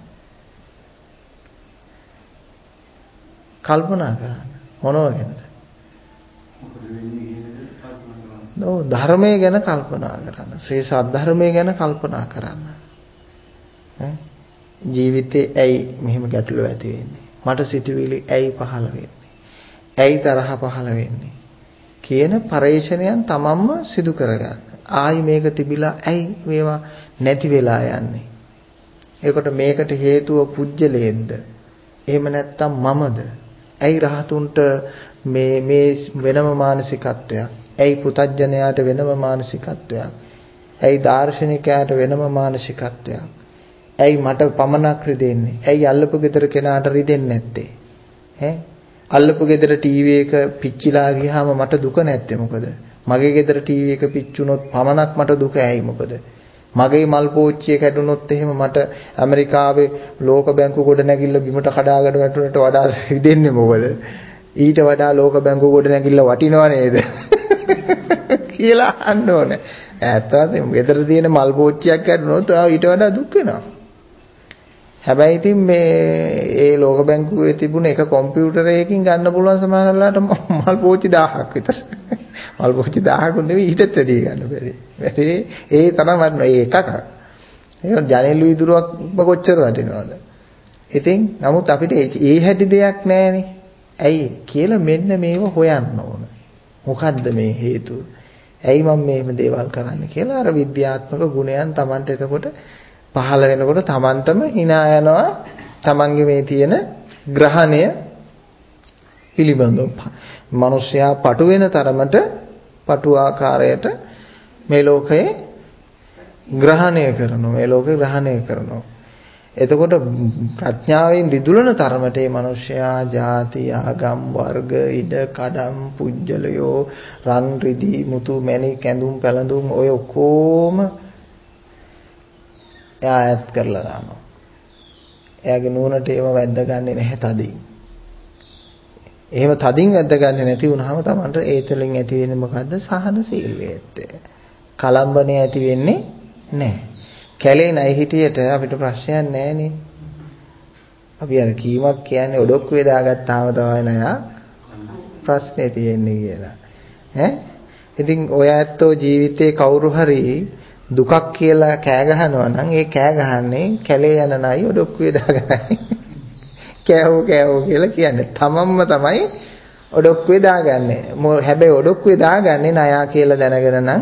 කල්පනා කරන්න. මොනව ගැනද? නෝ ධර්මයේ ගැන කල්පනා කරන්න. ශ්‍රී සද්ධර්මයේ ගැන කල්පනා කරන්න. ඈ ජීවිතේ ඇයි මෙහෙම ගැටලුව ඇති වෙන්නේ? මට සිතුවිලි ඇයි පහළ වෙන්නේ? ඇයි තරහ පහළ වෙන්නේ? කියන පරේක්ෂණයන් තමන්ම සිදු කරගන්න. ආයි මේක තිබිලා ඇයි මේවා නැති වෙලා යන්නේ? ඒකට මේකට හේතුව පුජ්‍යලේද්ද? එහෙම නැත්නම් මමද? ඇයි රහතුන්ට මේ මේ වෙනම මානසිකත්වයක්? ඇයි පුතඥයාට වෙනම මානසිකත්වයක්? ඇයි දාර්ශනිකයාට වෙනම මානසිකත්වයක්? ඇයි මට පමණක් රිදෙන්නේ? ඇයි අල්ලපු ගෙදර කෙනාට රිදෙන්නේ නැත්තේ? ඈ අල්ලපු ගෙදර ටීවී එක පිච්චිලා ගියාම මට දුක නැත්තේ මොකද? මගේ ගෙදර ටීවී එක පිච්චුනොත් පමණක් මට දුක ඇයි මොකද? මගේ මල් පෝච්චිය කැඩුනොත් එහෙම මට ඇමරිකාවේ ලෝක බැංකු ගොඩ නැගිල්ල බිමට කඩාගෙන වැටුනට වඩා රිදෙන්නේ මොකද? ඊට වඩා ලෝක බැංකු ගොඩ නැගිල්ල වටිනව නේද? කියලා අහන්න ඕනේ. ඇත්තටම ගෙදර තියෙන මල් පෝච්චියක් කැඩුනොත් ආ ඊට වඩා දුක් වෙනවා. හැබැයි ඉතින් මේ ඒ ලෝක බැංකුවේ තිබුණ එක කම්පියුටරයකින් ගන්න පුළුවන් සමහරවල්ලාට මල් පෝච්චි දහයක් විතර. මල් පෝච්චි දහයක් නෙවෙයි ඊටත් වැඩි ගන්න බැරි. වැඩි ඒ තරම් වටිනවා. ඒ එකක ඒක ජනෙල් විදුරුවක් කොච්චර වටිනවද? ඉතින් නමුත් අපිට ඒ හැටි දෙයක් නැහැනේ. ඇයි කියලා මෙන්න මේව හොයන්න ඕන. මොකද්ද මේ හේතුව? ඇයි මම මේව දේවල් කරන්නේ කියලා අර විද්‍යාත්මක ගුණයන් Tamanට එතකොට පහළ වෙනකොට Tamanටම hina යනවා. Tamanගේ මේ තියෙන ග්‍රහණය පිළිබඳව මිනිසයා පටු වෙන තරමට පටු ආකාරයට මේ ලෝකයේ ග්‍රහණය කරනවා. මේ ලෝකේ ග්‍රහණය කරනවා. එතකොට ප්‍රඥාවෙන් දිදුලන තරමට මේ මිනිසයා ಜಾති ආගම් වර්ග ඉඩ කඩම් පුජ්‍යලයෝ රන් රිදී මුතු මැණික් ඇඳුම් පැළඳුම් ඔය ඔක්කොම එයා ඈත් කරලා දානවා. එයාගේ නුවණට ඒව වැද්ද ගන්නෙ නැහැ තදින්. එහෙම තදින් වැද්ද ගන්නෙ නැති වුනහම Tamanට ඒ තුළින් ඇති වෙන්නේ මොකද්ද? සහනශීලීත්වය. කලම්බණය ඇති වෙන්නේ නැහැ. කැලේ නැයි හිටියට අපිට ප්‍රශ්නයක් නැහැනේ. අපි අර කීමක් කියන්නේ ඔඩොක්කුවේ දාගත්තාම තමයි නයා ප්‍රශ්නේ තියෙන්නේ කියලා. ඈ ඉතින් ඔය ඇත්තෝ ජීවිතේ කවුරු හරි දුකක් කියලා කෑ ගහනවා නම් ඒ කෑ ගහන්නේ කැලේ යන නයි ඔඩොක්කුවේ දාගන්නේ. කෑවෝ කෑවෝ කියලා කියන්නේ. තමන්ම තමයි ඔඩොක්කුවේ දාගන්නේ. හැබැයි ඔඩොක්කුවේ දාගන්නේ නයා කියලා දැනගෙන නම්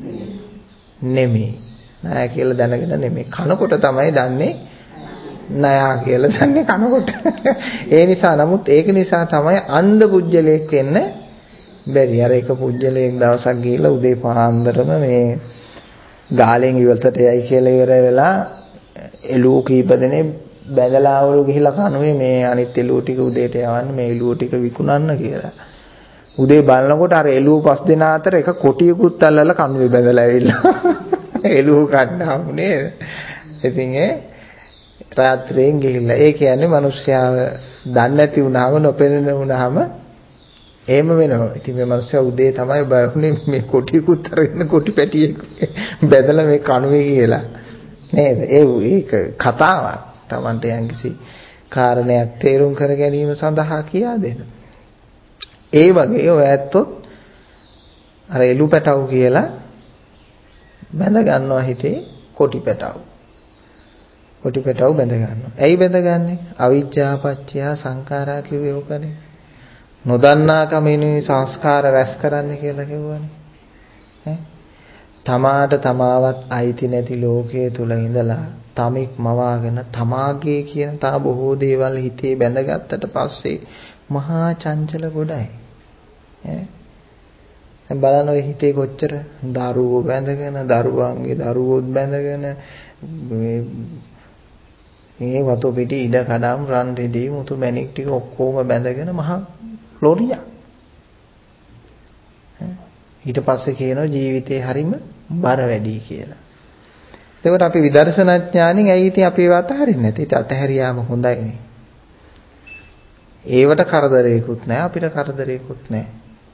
නෙමෙයි. නයා කියලා දැනගෙන නෙමෙයි. කනකොට තමයි දන්නේ නයා කියලා දන්නේ කනකොට. ඒ නිසා නමුත් ඒක නිසා තමයි අන්ධ පුජ්‍යලයක් වෙන්න බැරි. අර එක පුජ්‍යලයක් දවසක් ගිහිල්ලා උදේ පාන්දරම මේ ගාලෙන් ඉවතට යයි කියලා ඉවර වෙලා එළුව කීප දෙනේ බැඳලා අවුරු ගිහිල්ලා කනුවේ මේ අනිත් එළුව ටික උදේට යවන්න මේ එළුව ටික විකුණන්න කියලා. උදේ බලනකොට අර එළුව පස් දෙනා අතර එක කොටියකුත් අල්ලලා කනුවේ බැඳලා ඇවිල්ලා එළුව කන්නාම නේද? ඉතින් ඒ රාත්‍රියෙන් ගිහිල්ලා ඒ කියන්නේ මිනිස්යාව දන්නේ නැති වුණාම නොපෙනෙන වුණාම එහෙම වෙනවා. ඉතින් මේ මිනිස්යා උදේ තමයි බයුනේ මේ කොටියකුත් අරගෙන කොටි පැටියෙක් බැඳලා මේ කනුවේ කියලා. නේද? ඒ ඒක කතාවක්. Tamante යම්කිසි කාරණයක් තේරුම් කර ගැනීම සඳහා කියා දෙන්න. ඒ වගේ ඔය ඇත්තොත් අර එළු පැටව කියලා බැඳ ගන්නවා හිතේ කොටි පැටව. කොටි පැටව බැඳ ගන්නවා. ඇයි බැඳගන්නේ? අවිජ්ජා පත්‍ය සංඛාරා කිව්වේ ඕකනේ. නොදන්නා කමිනුයි සංස්කාර රැස් කරන්න කියලා කිව්වනේ. ඈ තමාට තමාවත් අයිති නැති ලෝකයේ තුල ඉඳලා තමෙක් මවාගෙන තමාගේ කියන තා බොහෝ දේවල් හිතේ බැඳගත්තට පස්සේ මහා චංචල ගොඩයි. ඈ දැන් බලන්න ඔය හිතේ කොච්චර දරුවෝ බැඳගෙන දරුවන්ගේ දරුවෝත් බැඳගෙන මේ මේ වතු පිටි ඉඩ කඩම් රන් රෙදි මුතු මැණික් ටික ඔක්කොම බැඳගෙන මහා ලෝරියා. ඊට පස්සේ කියනවා ජීවිතේ හරීම බර වැඩි කියලා. එතකොට අපි විදර්ශනා ඥාණයෙන් ඇයි ඉතින් අපි ඒව අතහරින්නේ නැති? ඉතින් අතහැරියාම හොඳයිනේ. ඒවට කරදරේකුත් නැහැ අපිට කරදරේකුත් නැහැ.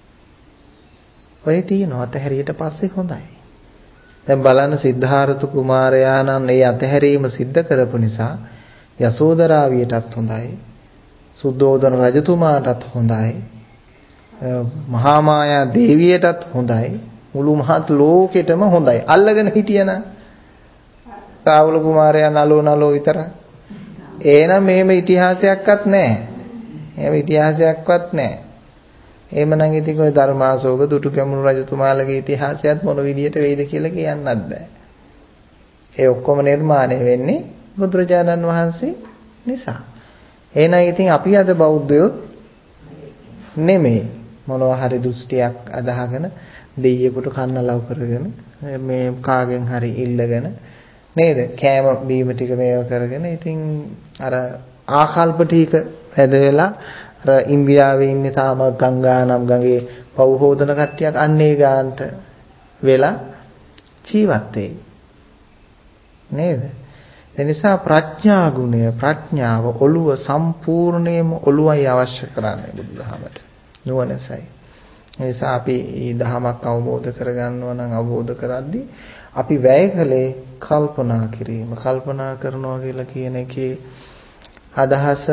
ඔය තියෙනවා අතහැරියට පස්සේ හොඳයි. දැන් බලන්න සිද්ධාර්ථ කුමාරයාණන් ඒ අතහැරීම සිද්ධ කරපු නිසා යසෝදරාවියටත් හොඳයි. සුද්ධෝදන රජතුමාටත් හොඳයි. මහා මායා දේවියටත් හොඳයි. මුළු මහත් ලෝකෙටම හොඳයි. අල්ලගෙන හිටියනම් රාහුල කුමාරයා නලෝ නලෝ විතර. එහෙනම් මේම ඉතිහාසයක්වත් නැහැ. එහෙම ඉතිහාසයක්වත් නැහැ. එහෙමනම් ඉතින් ඔය ධර්මාශෝක දුටු ගැමුණු රජතුමාලගේ ඉතිහාසයත් මොන විදියට වෙයිද කියලා කියන්නත් බෑ. ඒ ඔක්කොම නිර්මාණය වෙන්නේ බුදුරජාණන් වහන්සේ නිසා. එහෙනම් ඉතින් අපි අද බෞද්ධයෝ නෙමෙයි. මොනවා හරි දෘෂ්ටියක් අදහගෙන දෙයියෙකුට කන්න ලව් කරගෙන මේ කාගෙන් හරි ඉල්ලගෙන නේද? කෑම බීම ටික මේව කරගෙන ඉතින් අර ආකල්ප ටික හැද වෙලා අර ඉන්දියාවේ ඉන්නේ තාම ගංගා නම් ගඟේ පව් හොදන කට්ටියක් අන්නේ ගානට වෙලා ජීවත් වෙයි. නේද? ඒ නිසා ප්‍රඥා ගුණය ප්‍රඥාව ඔළුව සම්පූර්ණයෙන්ම ඔළුවයි අවශ්‍ය කරන්නේ බුදුදහමට. නුවණසයි. ඒ නිසා අපි මේ දහමක් අවබෝධ කරගන්නවා නම් අවබෝධ කරද්දී අපි වැය කළේ කල්පනා කිරීම. කල්පනා කරනවා කියලා කියන එකේ අදහස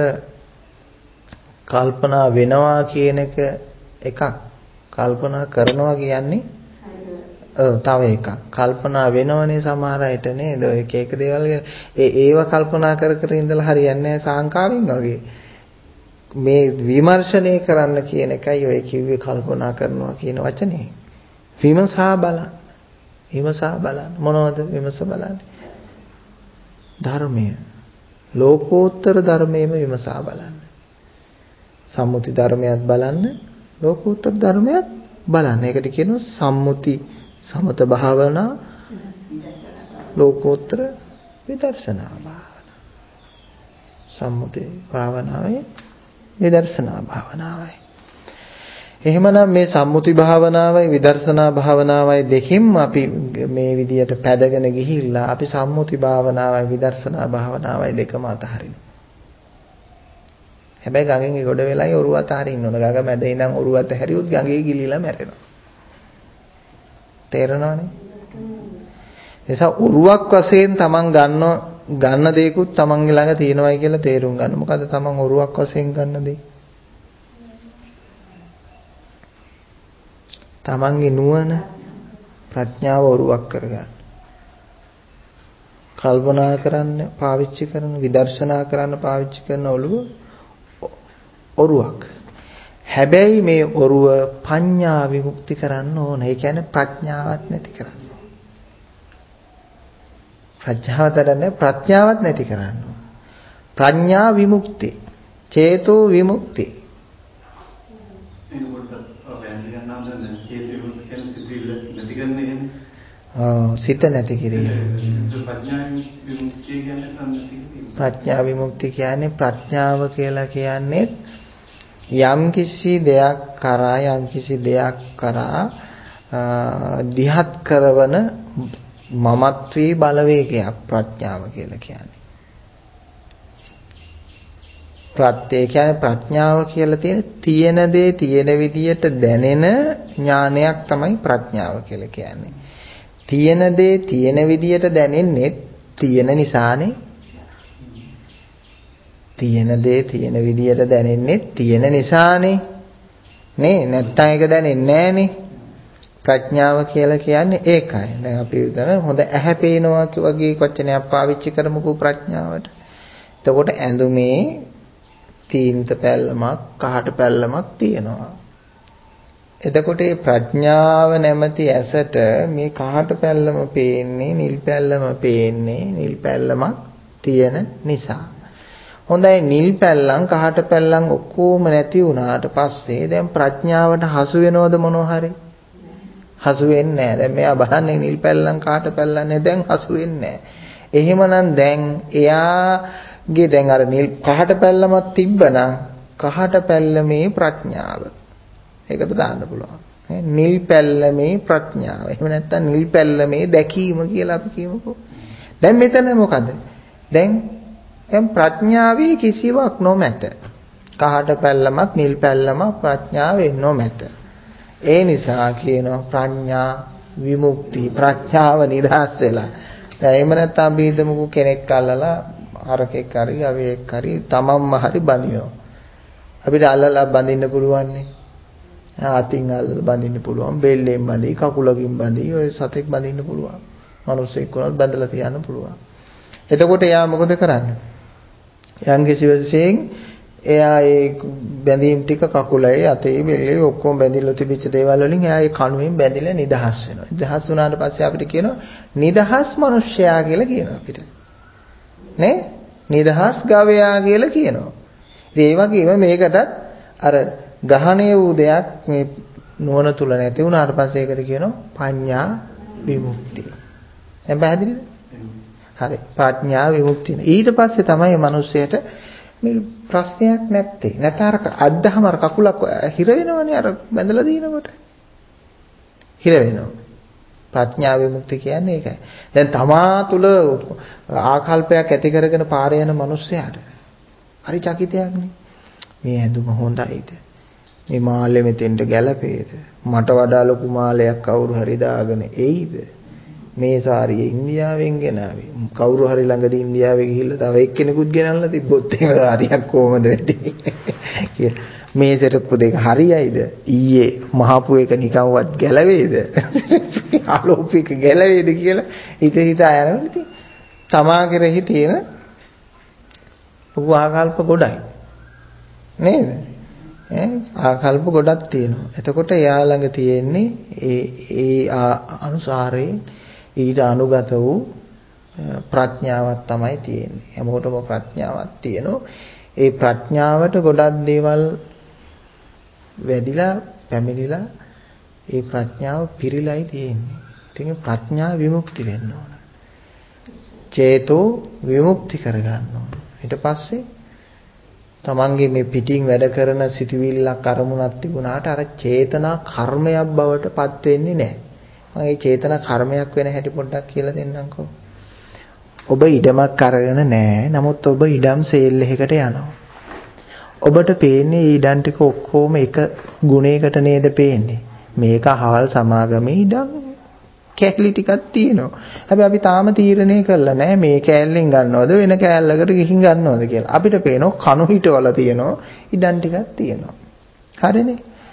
කල්පනා වෙනවා කියන එක එකක්. කල්පනා කරනවා කියන්නේ ඔව් තව එකක්. කල්පනා වෙනවනේ සමහර අයට නේද? එක එක දේවල් ඒ ඒව කල්පනා කර කර ඉඳලා හරියන්නේ නැහැ සාංකාවෙන් වගේ. මේ විමර්ශනය කරන්න කියන එකයි ඔය කිව්වේ කල්පනා කරනවා කියන වචනේ. විමසා බලන්න. විමසා බලන්න. මොනවද විමස බලන්නේ? ධර්මය. ලෝකෝත්තර ධර්මයේම විමසා බලන්න. සම්මුති ධර්මයක් බලන්න, ලෝකෝත්තර ධර්මයක් බලන්න. ඒකට කියනවා සම්මුති සමත භාවනා, ලෝකෝත්තර විදර්ශනා භාවනා. සම්මුති භාවනාවයි විදර්ශනා භාවනාවයි. එහෙමනම් මේ සම්මුති භාවනාවයි විදර්ශනා භාවනාවයි දෙකින්ම අපි මේ විදියට පැදගෙන ගිහිල්ලා අපි සම්මුති භාවනාවයි විදර්ශනා භාවනාවයි දෙකම අතහරිනවා. හැබැයි ගඟෙන් ගොඩ වෙලයි ඔරුව අතහරින්න ඕන. ගඟ මැද ඉඳන් ඔරුව අතහැරියොත් ගඟේ ගිලිලා මැරෙනවා. තේරෙනවනේ? එසා ඔරුවක් වශයෙන් තමන් ගන්න ගන්න දේකුත් තමන්ගේ ළඟ තියෙනවයි කියලා තේරුම් ගන්න. මොකද තමන් ඔරුවක් වශයෙන් ගන්න දේ තමන්ගේ නුවණ ප්‍රඥාව ඔරුවක් කරගන්න. කල්පනා කරන්න පාවිච්චි කරන, විදර්ශනා කරන්න පාවිච්චි කරන ඔළුව ඔරුවක්. හැබැයි මේ ඔරුව පඤ්ඤා විමුක්ති කරන්න ඕන. ඒ කියන්නේ ප්‍රඥාවක් නැති කරන්න. ප්‍රඥාවතරනේ ප්‍රඥාවක් නැති කරන්න ඕන. ප්‍රඥා විමුක්ති, චේතෝ විමුක්ති. සිත නැති කිරීම. ප්‍රඥා විමුක්ති කියන්නේ ප්‍රඥාව කියලා කියන්නේ යම්කිසි දෙයක් කරා යම්කිසි දෙයක් කරා දිහත් කරවන මමත්වී බලවේගයක් ප්‍රඥාව කියලා කියන්නේ. ප්‍රත්‍ය කියන්නේ ප්‍රඥාව කියලා තියෙන තියෙන දේ තියෙන විදියට දැනෙන ඥානයක් තමයි ප්‍රඥාව කියලා කියන්නේ. තියෙන දේ තියෙන විදියට දැනෙන්නේ තියෙන නිසානේ. තියෙන දේ තියෙන විදියට දැනෙන්නේ තියෙන නිසානේ. නේ නැත්තම් ඒක දැනෙන්නේ නැහනේ. ප්‍රඥාව කියලා කියන්නේ ඒකයි. දැන් අපි හිතන හොඳ ඇහැ පේනවා වගේ වචනයක් පාවිච්චි කරමුකෝ ප්‍රඥාවට. එතකොට ඇඳුමේ තීන්ත පැල්ලමක් කහට පැල්ලමක් තියෙනවා. එතකොට මේ ප්‍රඥාව නැමැති ඇසට මේ කහට පැල්ලම පේන්නේ නිල් පැල්ලම පේන්නේ නිල් පැල්ලමක් තියෙන නිසා. හොඳයි නිල් පැල්ලම් කහට පැල්ලම් ඔක්කොම නැති වුණාට පස්සේ දැන් ප්‍රඥාවට හසු වෙනවද මොනවා හරි? හසු වෙන්නේ නැහැ. දැන් මෙයා බලන්නේ නිල් පැල්ලම් කහට පැල්ලම් නේ දැන් හසු වෙන්නේ නැහැ. එහෙමනම් දැන් එයාගේ දැන් අර නිල් කහට පැල්ලමක් තිබ්බනම් කහට පැල්ලමේ ප්‍රඥාව. ඒකට දාන්න පුළුවන්. නිල් පැල්ලමේ ප්‍රඥාව. එහෙම නැත්නම් නිල් පැල්ලමේ දැකීම කියලා අපි කියමුකෝ. දැන් මෙතන මොකද? දැන් දැන් ප්‍රඥාවේ කිසිවක් නොමැත. කහට පැල්ලමක් නිල් පැල්ලමක් ප්‍රඥාවේ නොමැත. ඒ නිසා කියනවා ප්‍රඥා විමුක්ති ප්‍රඥාව නිදහස් වෙලා. දැන් එහෙම නැත්නම් අපි හිතමුකෝ කෙනෙක් අල්ලලා හරකෙක් හරි අවියෙක් හරි තමන්ම හරි බඳිනවා. අපිට අල්ලලා බඳින්න පුළුවන් නේ. අතින් අල්ලලා බඳින්න පුළුවන්, බෙල්ලෙන් බඳි, කකුලකින් බඳි, ඔය සතෙක් බඳින්න පුළුවන්. මිනිස්සෙක් වුණත් බඳලා තියන්න පුළුවන්. එතකොට එයා මොකද කරන්නේ? යම් කිසි විශේෂයෙන් එයා ඒ බැඳීම් ටික කකුලේ අතේ බෙල්ලේ ඔක්කොම බැඳිලා තිබිච්ච දේවල් වලින් එයා ඒ කණුවෙන් බැඳිලා නිදහස් වෙනවා. නිදහස් වුණාට පස්සේ අපිට කියනවා නිදහස් මිනිසයා කියලා කියනවා අපිට. නේ? නිදහස් ගවයා කියලා කියනවා. ඉතින් ඒ වගේම මේකටත් අර ගහණය වූ දෙයක් මේ නුවණ තුල නැති වුණාට පස්සේ ඒකට කියනවා පඤ්ඤා විමුක්තිය. දැන් පැහැදිලිද? හරි. ප්‍රඥා විමුක්තිය. ඊට පස්සේ තමයි මිනිස්සයාට මේ ප්‍රශ්නයක් නැත්තේ. නැත්නම් අර අද්දහම අර කකුලක් හිර වෙනවනේ අර බැඳලා දිනකොට. හිර වෙනවා. ප්‍රඥා විමුක්ති කියන්නේ ඒකයි. දැන් තමා තුල ආකල්පයක් ඇති කරගෙන පාර යන මිනිස්සයාට හරි චකිතයක්නේ. මේ ඇඳුම හොඳයිද? මේ මාළේ මෙතෙන්ට ගැලපේද? මට වඩා ලොකු මාළයක් කවුරු හරි දාගෙන එයිද? මේ සාරිය ඉන්දියාවෙන් ගෙනාවේ. කවුරු හරි ළඟදී ඉන්දියාවේ ගිහිල්ලා තව එක්කෙනෙකුත් ගෙනල්ලා තිබ්බොත් එහෙම සාරියක් කොහමද වෙන්නේ කියලා. මේ සෙරප්පු දෙක හරියයිද? ඊයේ මහපු එක නිකන්වත් ගැලවේද? ආලෝපික ගැලවේද කියලා හිත හිත ආයරන ඉතින් තමා කෙරෙහි තියෙන ආකල්ප ගොඩයි. නේද? ඈ ආකල්ප ගොඩක් තියෙනවා. එතකොට එයා ළඟ තියෙන්නේ ඒ ඒ අනුසාරයෙන් ඊට අනුගත වූ ප්‍රඥාවක් තමයි තියෙන්නේ. හැමෝටම ප්‍රඥාවක් තියෙනවා. ඒ ප්‍රඥාවට ගොඩක් දේවල් වැඩිලා පැමිණිලා ඒ ප්‍රඥාව පිරීලායි තියෙන්නේ. ඉතින් ප්‍රඥා විමුක්ති වෙන්න ඕන. චේතෝ විමුක්ති කරගන්න ඕන. ඊට පස්සේ තමන්ගේ මේ පිටින් වැඩ කරන සිතුවිල්ලක් අරමුණක් තිබුණාට අර චේතනා කර්මයක් බවට පත් වෙන්නේ නැහැ. මම මේ චේතනා කර්මයක් වෙන හැටි පොඩ්ඩක් කියලා දෙන්නම්කෝ. ඔබ ඉඩමක් අරගෙන නැහැ. නමුත් ඔබ ඉඩම් සේල් එකකට යනවා. ඔබට පේන්නේ ඉඩම් ටික ඔක්කොම එක ගුණයකට නේද පේන්නේ. මේක අහවල් සමාගමේ ඉඩම් කැලි ටිකක් තියෙනවා. හැබැයි අපි තාම තීරණය කරලා නැහැ මේ කෑල්ලෙන් ගන්නවද වෙන කෑල්ලකට ගිහින් ගන්නවද කියලා. අපිට පේනවා කණු හිටවල තියෙනවා ඉඩම් ටිකක් තියෙනවා. හරිනේ?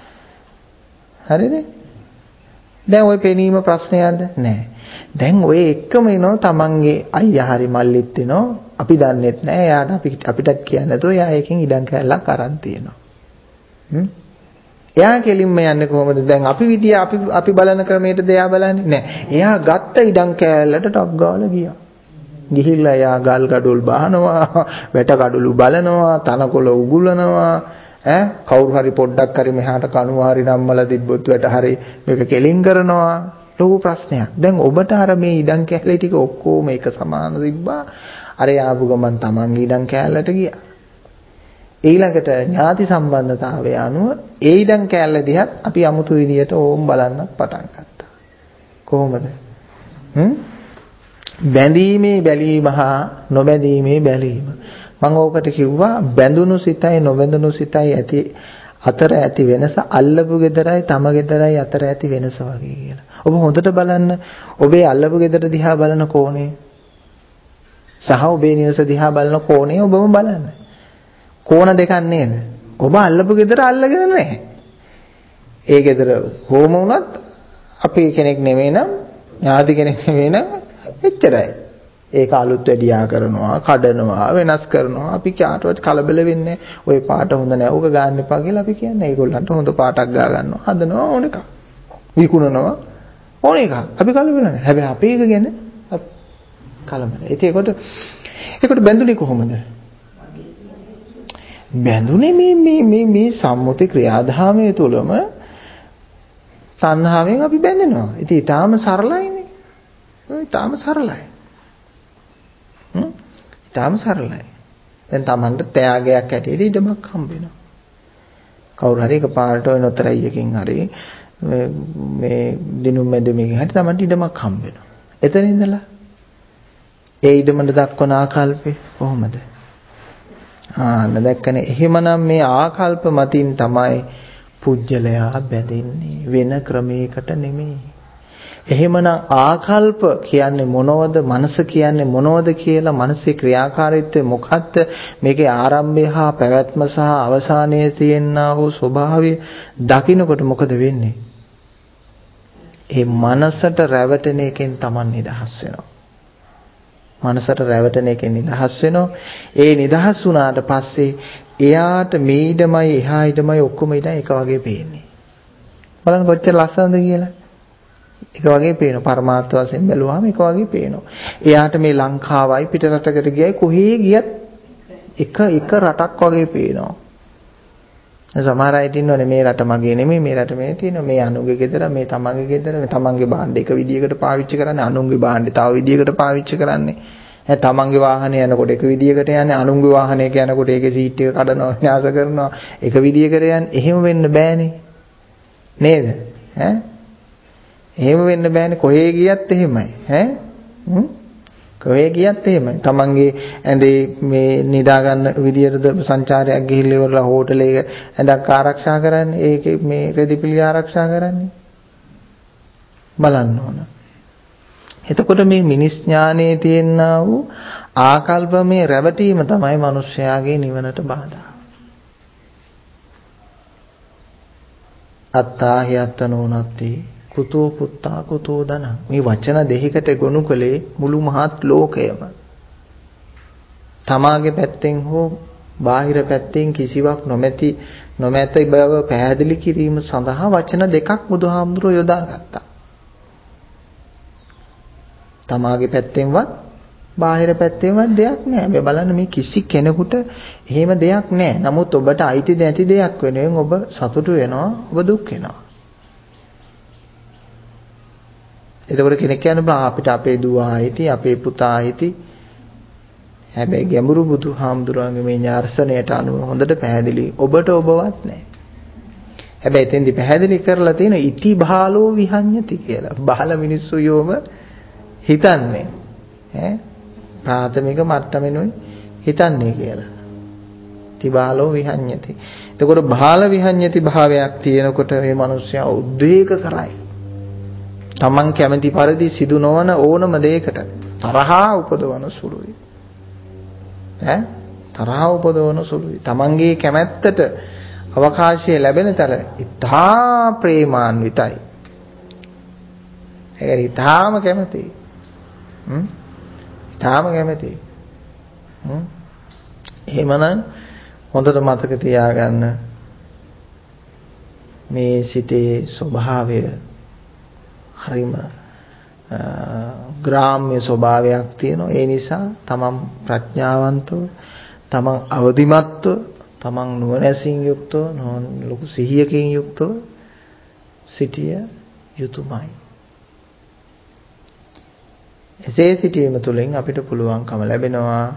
හරිනේ? දැන් ওই පෙනීම ප්‍රශ්නයක්ද? නැහැ. දැන් ඔය එක්කම එනවා තමන්ගේ අයියා හරි මල්ලිත් එනවා. අපි දන්නෙත් නැහැ. එයාට අපි අපිටත් කියන්නේ නැතුව එයා එකකින් ඉඩම් කෑල්ලක් අරන් තියෙනවා. හ්ම්? එයා කෙලින්ම යන්නේ කොහොමද? දැන් අපි විදිය අපි අපි බලන ක්‍රමයටද එයා බලන්නේ නැහැ. එයා ගත්ත ඉඩම් කෑල්ලට ටොප් ගාලා ගියා. ගිහිල්ලා එයා ගල් ගඩොල් බහනවා, වැට ගඩොළු බලනවා, තනකොළ උගුලනවා. ඈ කවුරු හරි පොඩ්ඩක් හරි මෙහාට කණුව හරි නම්මලා තිබ්බොත් වැට හරි මේක කෙලින් කරනවා. ලොකු ප්‍රශ්නයක්. දැන් ඔබට අර මේ ඉඩම් කෑල්ල ටික ඔක්කොම එක සමාන තිබ්බා. අර යාපු ගමන් තමන්ගේ ඉඩම් කෑල්ලට ගියා. ඊළඟට ඥාති සම්බන්ධතාවය අනුව ඒ ඉඩම් කෑල්ල දිහා අපි 아무තු විදියට ඕම් බලන්නත් පටන් ගත්තා. කොහොමද? හ්ම්? බැඳීමේ බැලීම හා නොබැඳීමේ බැලීම. මම ඕකට කිව්වා බැඳුණු සිතයි නොබැඳුණු සිතයි ඇති අතර ඇති වෙනස අල්ලපු ගෙදරයි තම ගෙදරයි අතර ඇති වෙනස වගේ කියලා. ඔබ හොඳට බලන්න ඔබේ අල්ලපු ගෙදර දිහා බලන කෝණය සහ ඔබේ නිවස දිහා බලන කෝණය ඔබම බලන්න. කෝණ දෙකක් නේද? ඔබ අල්ලපු ගෙදර අල්ලගෙන නැහැ. ඒ ගෙදර කොහොම වුණත් අපේ කෙනෙක් නෙවෙයි නම් ඥාති කෙනෙක් නෙවෙයි නම් එච්චරයි. ඒක අලුත් වැඩියා කරනවා, කඩනවා, වෙනස් කරනවා. අපි කාටවත් කලබල වෙන්නේ ඔය පාට හොඳ නැහැ. ඕක ගන්න එපා කියලා අපි කියන්නේ. ඒගොල්ලන්ට හොඳ පාටක් ගා ගන්නවා. හදනවා ඕන එක. විකුණනවා ඕන එක. අපි කලබල නැහැ. හැබැයි අපි ඒක ගැන කලබල. ඒකට ඒකට බැඳුනේ කොහොමද? බැඳුනේ මේ මේ මේ මේ සම්මුති ක්‍රියාදාමයේ තුලම තණ්හාවෙන් අපි බැඳෙනවා. ඉතින් ඊටාම සරලයිනේ. ඔය ඊටාම සරලයි. හ්ම්? ඊටාම සරලයි. දැන් Tamanට ත්‍යාගයක් ඇටියෙදි ඉඩමක් හම්බ වෙනවා. කවුරු හරි එකපාරට ඔය නොතරයියකින් හරි මේ දිනුම් මැදුමකින් හරි Tamanට ඉඩමක් හම්බ වෙනවා. එතන ඉඳලා ඒ ඉඩමට දක්වන ආකල්පේ කොහොමද? ආ නැදක්කනේ. එහෙමනම් මේ ආකල්ප මතින් තමයි පුජ්‍යලයා බැඳෙන්නේ වෙන ක්‍රමයකට නෙමෙයි. එහෙමනම් ආකල්ප කියන්නේ මොනවද? මනස කියන්නේ මොනවද කියලා මනසේ ක්‍රියාකාරීත්වය මොකක්ද? මේකේ ආරම්භය හා පැවැත්ම සහ අවසානයේ තියෙනා වූ ස්වභාවය දකින්නකොට මොකද වෙන්නේ? ඒ මනසට රැවටෙන එකෙන් Taman නිදහස් වෙනවා. මනසට රැවටෙන එකෙන් නිදහස් වෙනවා. ඒ නිදහස් වුණාට පස්සේ එයාට මේ ඊඩමයි එහා ඊඩමයි ඔක්කොම ඊට එක වගේ පේන්නේ. බලන්න කොච්චර ලස්සනද කියලා. එක වගේ පේනවා. පරමාර්ථ වශයෙන් බැලුවාම එක වගේ පේනවා. එයාට මේ ලංකාවයි පිට රටකට ගියයි කොහේ ගියත් එක එක රටක් වගේ පේනවා. සමහර අය ඉන්නවනේ මේ රට මගේ නෙමෙයි මේ රට මේ තියෙනවා මේ අනුන්ගේ ගෙදර මේ තමන්ගේ ගෙදර මේ තමන්ගේ භාණ්ඩ එක විදියකට පාවිච්චි කරන්නේ අනුන්ගේ භාණ්ඩ තව විදියකට පාවිච්චි කරන්නේ ඈ තමන්ගේ වාහනේ යනකොට එක විදියකට යන්නේ අනුන්ගේ වාහනයක යනකොට ඒකේ සීට් එක කඩනවා විනාශ කරනවා එක විදියකට යන්නේ එහෙම වෙන්න බෑනේ නේද ඈ එහෙම වෙන්න බෑනේ කොහේ ගියත් එහෙමයි ඈ හ්ම් කොහේ ගියත් එහෙමයි. තමන්ගේ ඇඳේ මේ නිදා ගන්න විදියටද සංචාරයක් ගිහිල්ලා ඉවරලා හෝටලයක ඇඳක් ආරක්ෂා කරන්නේ. ඒකේ මේ රෙදිපිලි ආරක්ෂා කරන්නේ. බලන්න ඕන. එතකොට මේ මිනිස් ඥානයේ තියෙනා වූ ආකල්පමේ රැවටීම තමයි මිනිස්යාගේ නිවනට බාධා. අත්තා හියත්තනෝනත්ති කුතෝ පුත්තා කුතෝ දන. මේ වචන දෙහිකට ගොනු කළේ මුළු මහත් ලෝකයම. තමාගේ පැත්තෙන් හෝ බාහිර පැත්තෙන් කිසිවක් නොමැති නොමැති බව පැහැදිලි කිරීම සඳහා වචන දෙකක් බුදුහාමුදුරුවෝ යොදාගත්තා. තමාගේ පැත්තෙන්වත් බාහිර පැත්තෙන්වත් දෙයක් නැහැ. මේ බලන්න මේ කිසි කෙනෙකුට එහෙම දෙයක් නැහැ. නමුත් ඔබට අයිති නැති දෙයක් වෙනුවෙන් ඔබ සතුටු වෙනවා, ඔබ දුක් වෙනවා. එතකොට කෙනෙක් කියන්නේ අපිට අපේ දුව ආйти, අපේ පුතා ආйти. හැබැයි ගැඹුරු බුදුහාමුදුරන්ගේ මේ ඥාර්සණයට අනුව හොඳට පැහැදිලි ඔබට ඔබවත් නැහැ. හැබැයි එතෙන්දි පැහැදිලි කරලා තියෙන ඉති බාලෝ විහඤ්ඤති කියලා. බාල මිනිස්සු යෝම හිතන්නේ ඈ ප්‍රාථමික මට්ටමෙනුයි හිතන්නේ කියලා. තිබාලෝ විහඤ්ඤති. එතකොට බාල විහඤ්ඤති භාවයක් තියෙනකොට මේ මිනිස්සයා උද්වේග කරයි. Taman කැමැති පරිදි සිදු නොවන ඕනම දෙයකට තරහා උපදවන සුළුයි. ඈ තරහා උපදවන සුළුයි. Tamanගේ කැමැත්තට අවකාශය ලැබෙන තර ඉතා ප්‍රේමාන්විතයි. ඒක ඉතාම කැමැතියි. හ්ම් තාම කැමති. හ්ම් එහෙමනම් හොඳට මතක තියාගන්න මේ සිතේ ස්වභාවය හරිම ග්‍රාම්‍ය ස්වභාවයක් තියෙනවා. ඒ නිසා තමන් ප්‍රඥාවන්තව, තමන් අවදිමත්ව, තමන් නුවණැසින් යුක්තව, ලොකු සිහියකින් යුක්තව සිටිය යුතුයමයි. එසේ සිටීම තුළින් අපිට පුළුවන්කම ලැබෙනවා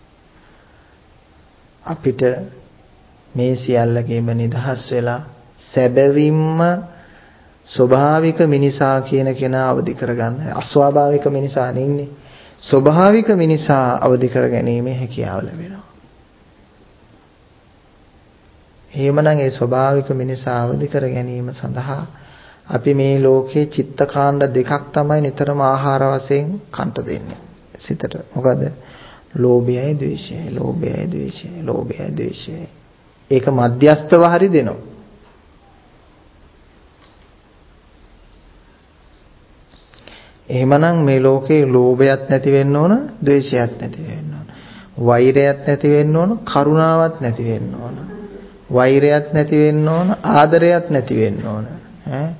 අපිට මේ සියල්ලකේම නිදහස් වෙලා සැබවින්ම ස්වභාවික මිනිසා කියන කෙනා අවදි කරගන්න. අස්වාභාවික මිනිසා නෙන්නේ. ස්වභාවික මිනිසා අවදි කර ගැනීමේ හැකියාව ලැබෙනවා. එහෙමනම් ඒ ස්වභාවික මිනිසා අවදි කර ගැනීම සඳහා අපි මේ ලෝකේ චිත්තකාණ්ඩ දෙකක් තමයි නිතරම ආහාර වශයෙන් කන්ට දෙන්නේ සිතට. මොකද ලෝභයයි ද්වේෂයයි, ලෝභයයි ද්වේෂයයි, ලෝභයයි ද්වේෂයයි. ඒක මධ්‍යස්තව හරි දෙනවා. එහෙමනම් මේ ලෝකේ ලෝභයත් නැති වෙන්න ඕන, ද්වේෂයත් නැති වෙන්න ඕන. වෛරයත් නැති වෙන්න ඕන, කරුණාවත් නැති වෙන්න ඕන. වෛරයත් නැති වෙන්න ඕන, ආදරයත් නැති වෙන්න ඕන. ඈ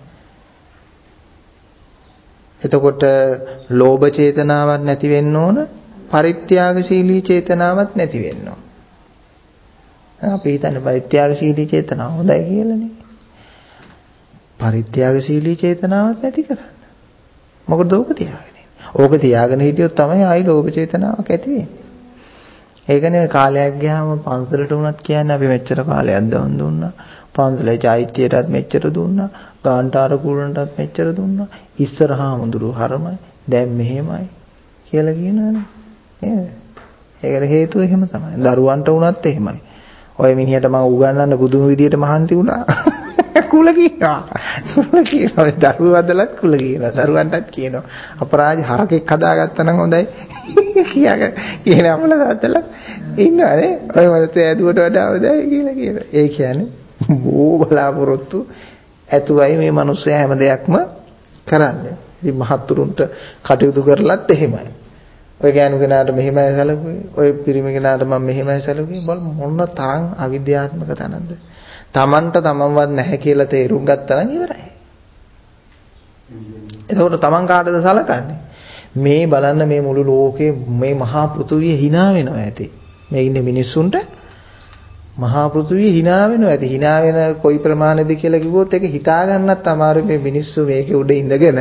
එතකොට ලෝභ චේතනාවක් නැති වෙන්න ඕන, පරිත්‍යාගශීලී චේතනාවක් නැති වෙන්න ඕන. අපි හිතන්නේ පරිත්‍යාගශීලී චේතනාව හොඳයි කියලානේ. පරිත්‍යාගශීලී චේතනාවක් නැති කරන්න. මොකද ඕක තියාගෙන ඉන්නේ. ඕක තියාගෙන හිටියොත් තමයි ආයි ලෝභ චේතනාවක් ඇති වෙන්නේ. ඒකනේ කාලයක් ගියාම පන්සලට වුණත් කියන්නේ අපි මෙච්චර කාලයක් දවන් දුන්නා. පන්සලේ චෛත්‍යයටත් මෙච්චර දුන්නා. ගාන්ටාර කුරණටත් මෙච්චර දුන්නා. ඉස්සරහා මුඳුරු හරමයි. දැන් මෙහෙමයි කියලා කියනවනේ. නේද? ඒකට හේතුව එහෙම තමයි. දරුවන්ට වුණත් එහෙමයි. ඔය මිනිහට මම උගන්වන්න බුදුන් විදියට මහන්සි වුණා. කුල කියනවා. කුල කියනවා. දරුවෝ අදලත් කුල කියනවා. දරුවන්ටත් කියනවා. අපරාජ හරකෙක් හදාගත්තා නම් හොඳයි. කියාගෙන කියන අපල දාතලා ඉන්නවනේ. ඔය වලට ඇදුවට වඩා හොඳයි කියලා කියනවා. ඒ කියන්නේ බෝ බලාපොරොත්තු ඇතුවයි මේ මිනිස්සයා හැම දෙයක්ම කරන්නේ. ඉතින් මහත්තුරුන්ට කටයුතු කරලත් එහෙමයි. ඔය ගෑනු කෙනාට මෙහෙමයි සැලකුවේ. ඔය පිරිමි කෙනාට මම මෙහෙමයි සැලකුවේ. බල මොන තරම් අවිද්‍යාත්මක තැනක්ද? Tamanට තමන්වත් නැහැ කියලා තේරුම් ගත්තා නම් ඉවරයි. එතකොට Taman කාටද සලකන්නේ? මේ බලන්න මේ මුළු ලෝකේ මේ මහා පෘථුවිය hina වෙනවා ඇති. මේ ඉන්නේ මිනිස්සුන්ට මහා පෘථුවිය hina වෙනවා ඇති. hina වෙන කොයි ප්‍රමාණයද කියලා කිව්වොත් ඒක හිතා ගන්නත් අමාරුයි. මේ මිනිස්සු මේකේ උඩ ඉඳගෙන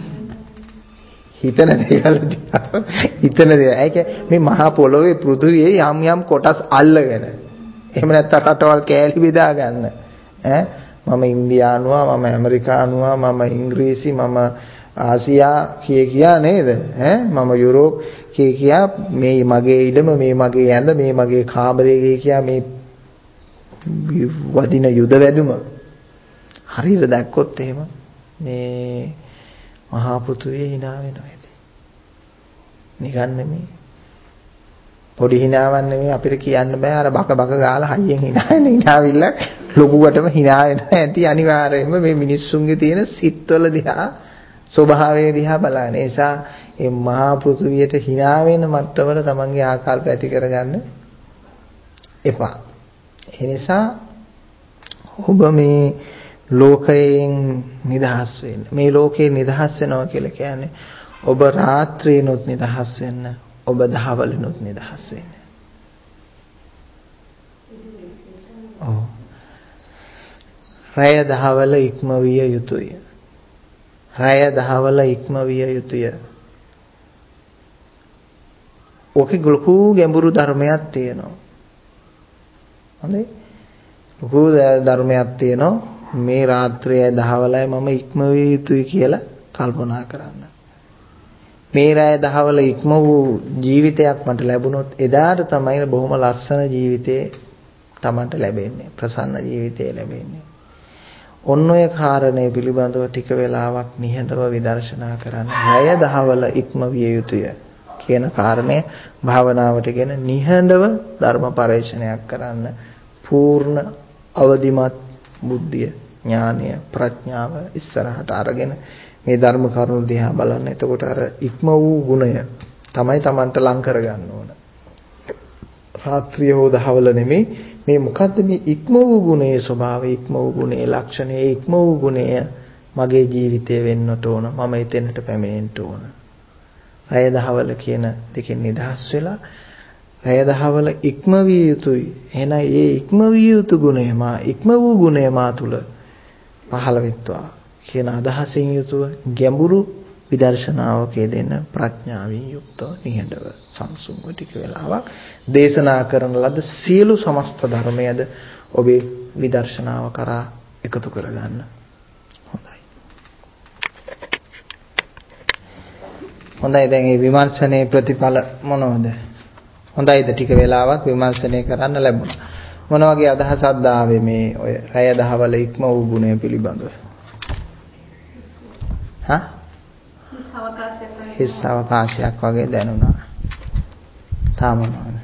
හිතන දේවල් දිහා හිතන දේ. ඒක මේ මහා පොළොවේ පෘථුවියේ යම් යම් කොටස් අල්ලගෙන එහෙම නැත්නම් රටවල් කෑලි බෙදා ගන්න. ඈ මම ඉන්දියානුවා, මම ඇමරිකානුවා, මම ඉංග්‍රීසි, මම ආසියා කිය කියා නේද? ඈ මම යුරෝප් කිය කියා මේ මගේ ඉඩම, මේ මගේ ඇඳ, මේ මගේ කාමරේ කිය කියා මේ වදින යුද වැදුම හරියට දැක්කොත් එහෙම මේ මහා පෘථුවිය hina වෙනවා. නිකන් නෙමෙයි. පොඩි හිනාවක් නෙමෙයි අපිට කියන්න බෑ අර බක බක ගාලා හයියෙන් හිනාගෙන හිනාවිල්ල ලොකුවටම hina වෙනවා ඇති අනිවාර්යයෙන්ම මේ මිනිස්සුන්ගේ තියෙන සිත්වල දිහා ස්වභාවය දිහා බලන නිසා මේ මහා පෘථුවියට hina වෙන මට්ටමට තමන්ගේ ආකල්ප ඇති කරගන්න එපා. ඒ නිසා ඔබ මේ ලෝකයෙන් නිදහස් වෙන්න. මේ ලෝකේ නිදහස් වෙනවා කියලා කියන්නේ ඔබ රාත්‍රියනොත් නිදහස් වෙන්න, ඔබ දහවලනොත් නිදහස් වෙන්න. ඔව්. රය දහවල ඉක්මවිය යුතුය. රය දහවල ඉක්මවිය යුතුය. ඔකේ ලොකු ගැඹුරු ධර්මයක් තියෙනවා. හොඳයි. ලොකු ධර්මයක් තියෙනවා. මේ රාත්‍රියේ දහවලයි මම ඉක්මවිය යුතුයි කියලා කල්පනා කරන්න. මේ රාය දහවල ඉක්ම වූ ජීවිතයක් මට ලැබුණොත් එදාට තමයි බොහොම ලස්සන ජීවිතේ තමන්ට ලැබෙන්නේ. ප්‍රසන්න ජීවිතේ ලැබෙන්නේ. ඔන්න ඔය කාරණේ පිළිබඳව ටික වෙලාවක් නිහඬව විදර්ශනා කරන්න. රාය දහවල ඉක්මවිය යුතුය කියන කාරණය භාවනාවටගෙන නිහඬව ධර්ම පරිශ්‍රණයක් කරන්න. පූර්ණ අවදිමත් බුද්ධිය, ඥානය, ප්‍රඥාව ඉස්සරහට අරගෙන මේ ධර්ම කරුණු දිහා බලන්න. එතකොට අර ඉක්ම වූ ගුණය තමයි Tamanට ලං කරගන්න ඕන. රාත්‍රිය හෝ දහවල නෙමෙයි මේ මොකද්ද මේ ඉක්ම වූ ගුණයේ ස්වභාවය, ඉක්ම වූ ගුණයේ ලක්ෂණය, ඉක්ම වූ ගුණය මගේ ජීවිතේ වෙන්නට ඕන. මම එතෙන්ට පැමිණෙන්න ඕන. රය දහවල කියන දෙකෙන් නිදහස් වෙලා රය දහවල ඉක්ම විය යුතුයි. එහෙනම් ඒ ඉක්ම විය යුතු ගුණය මා ඉක්ම වූ ගුණය මා තුල පහළ වෙත්වා කියන අදහසින් යුතුව ගැඹුරු විදර්ශනාවක යෙදෙන ප්‍රඥාවෙන් යුක්තව නිහඬව සංසුන්ව ටික වෙලාවක් දේශනා කරන ලද සියලු සමස්ත ධර්මයද ඔබේ විදර්ශනාව කරා එකතු කරගන්න. හොඳයි. හොඳයි දැන් මේ විමර්ශනයේ ප්‍රතිඵල මොනවද? හොඳයිද ටික වෙලාවක් විමර්ශනය කරන්න ලැබුණා. මොන වගේ අදහසක්ද ආවේ මේ ඔය රය දහවල ඉක්ම වූ ගුණය පිළිබඳව? හා? හිස් අවකාශයක් වගේ දැනුණා. තාම නෑ.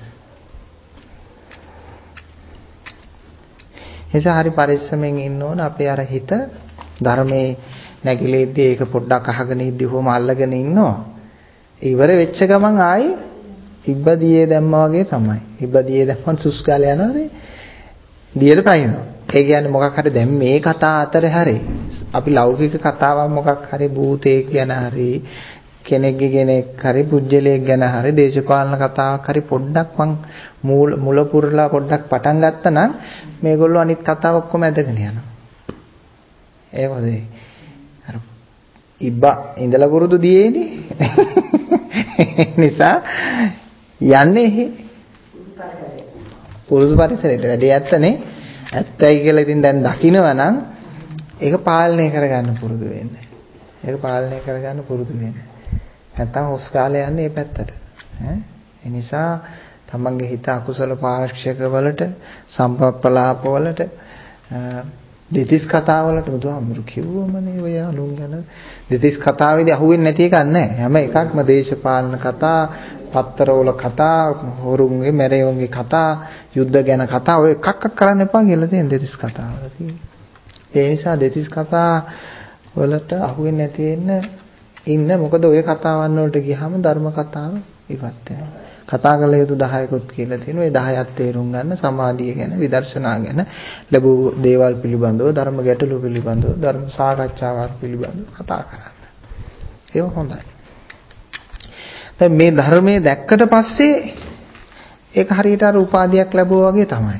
එසා හරි පරිස්සමෙන් ඉන්න ඕන අපේ අර හිත ධර්මයේ නැගිලෙද්දී ඒක පොඩ්ඩක් අහගෙන ඉද්දී කොහොම අල්ලගෙන ඉන්නවා. ඉවර වෙච්ච ගමන් ආයේ ඉබ්බදියේ දැම්මා වගේ තමයි. ඉබ්බදියේ දැම්මම සුස් කාලේ යනවානේ. දියට පයින්නවා. ඒ කියන්නේ මොකක් හරි දැන් මේ කතා අතරේ හරි අපි ලෞකික කතාවක් මොකක් හරි භූතයෙක් ගැන හරි කෙනෙක්ගේ කෙනෙක් හරි පුජ්‍යලයක් ගැන හරි දේශපාලන කතාවක් හරි පොඩ්ඩක් මං මූල මුල පුරලා පොඩ්ඩක් පටන් ගත්තා නම් මේගොල්ලෝ අනිත් කතාව ඔක්කොම ඇදගෙන යනවා. ඒ වගේ අර ඉබ්බා ඉඳලා පුරුදු දියේනේ. නිසා යන්නේ පුරුදු පරිසරයට වැඩි ඇත්තනේ. ඇත්තයි කියලා ඉතින් දැන් දකිනවා නම් ඒක පාලනය කරගන්න පුරුදු වෙන්න. ඒක පාලනය කරගන්න පුරුදු වෙන්න. නැත්තම් හොස් කාලේ යන්නේ මේ පැත්තට. ඈ ඒ නිසා තමන්ගේ හිත අකුසල පාර්ශ්වක වලට, සම්පප්පලාප වලට, දෙතිස් කතා වලට බුදුහාමුදුරු කිව්වමනේ ඔය අනුන් ගැන. දෙතිස් කතාවේදී අහුවෙන්නේ නැති එකක් නැහැ. හැම එකක්ම දේශපාලන කතා, පත්තරවල කතා, හොරුන්ගේ මැරෙවුන්ගේ කතා, යුද්ධ ගැන කතා ඔය එකක් කරන්න එපා කියලා තියෙන දෙතිස් කතාවල තියෙන්නේ. ඒ නිසා දෙතිස් කතා වලට අහුවෙන්නේ නැති වෙන්න ඉන්න. මොකද ඔය කතාවන් වලට ගියාම ධර්ම කතාව ඉවත් වෙනවා. කතා කළ යුතු දහයකුත් කියලා තියෙනවා. ඒ දහයත් තේරුම් ගන්න සමාධිය ගැන, විදර්ශනා ගැන, ලැබූ දේවල් පිළිබඳව, ධර්ම ගැටලු පිළිබඳව, ධර්ම සාකච්ඡාවක් පිළිබඳව කතා කරන්න. ඒක හොඳයි. දැන් මේ ධර්මයේ දැක්කට පස්සේ ඒක හරියට අර උපාධියක් ලැබුවා වගේ තමයි.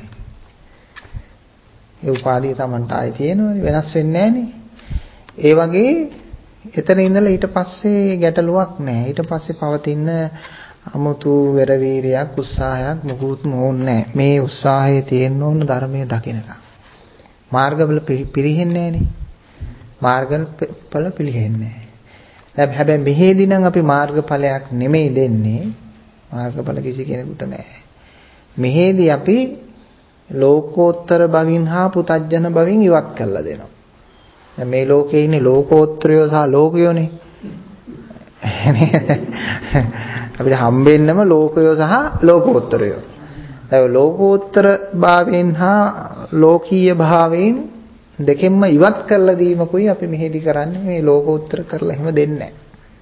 ඒ උපාධිය Tamanට ආයි තියෙනවනේ, වෙනස් වෙන්නේ නැහනේ. ඒ වගේ එතන ඉඳලා ඊට පස්සේ ගැටලුවක් නැහැ. ඊට පස්සේ පවතින අමුතු වෙරවීරයක්, උත්සාහයක් මොකුත් ඕනේ නැහැ. මේ උත්සාහයේ තියෙන්න ඕන ධර්මයේ දකින්නකම්. මාර්ගවල පිරෙන්නේ නැහනේ. මාර්ගවල පිරෙන්නේ නැහැ. දැන් හැබැයි මෙහෙදී නම් අපි මාර්ගඵලයක් නෙමෙයි දෙන්නේ. මාර්ගඵල කිසි කෙනෙකුට නැහැ. මෙහෙදී අපි ලෝකෝත්තර භවින් හා පුතඥන භවින් ඉවත් කරලා දෙනවා. දැන් මේ ලෝකේ ඉන්නේ ලෝකෝත්තරයෝ සහ ලෝකයෝනේ. අපිට හම්බෙන්නම ලෝකය සහ ලෝකෝත්තරය. ඒ ලෝකෝත්තර භාවයෙන් හා ලෝකීය භාවයෙන් දෙකෙන්ම ඉවත් කරලා දීමකුයි අපි මෙහෙදි කරන්නේ. මේ ලෝකෝත්තර කරලා එහෙම දෙන්නේ නැහැ.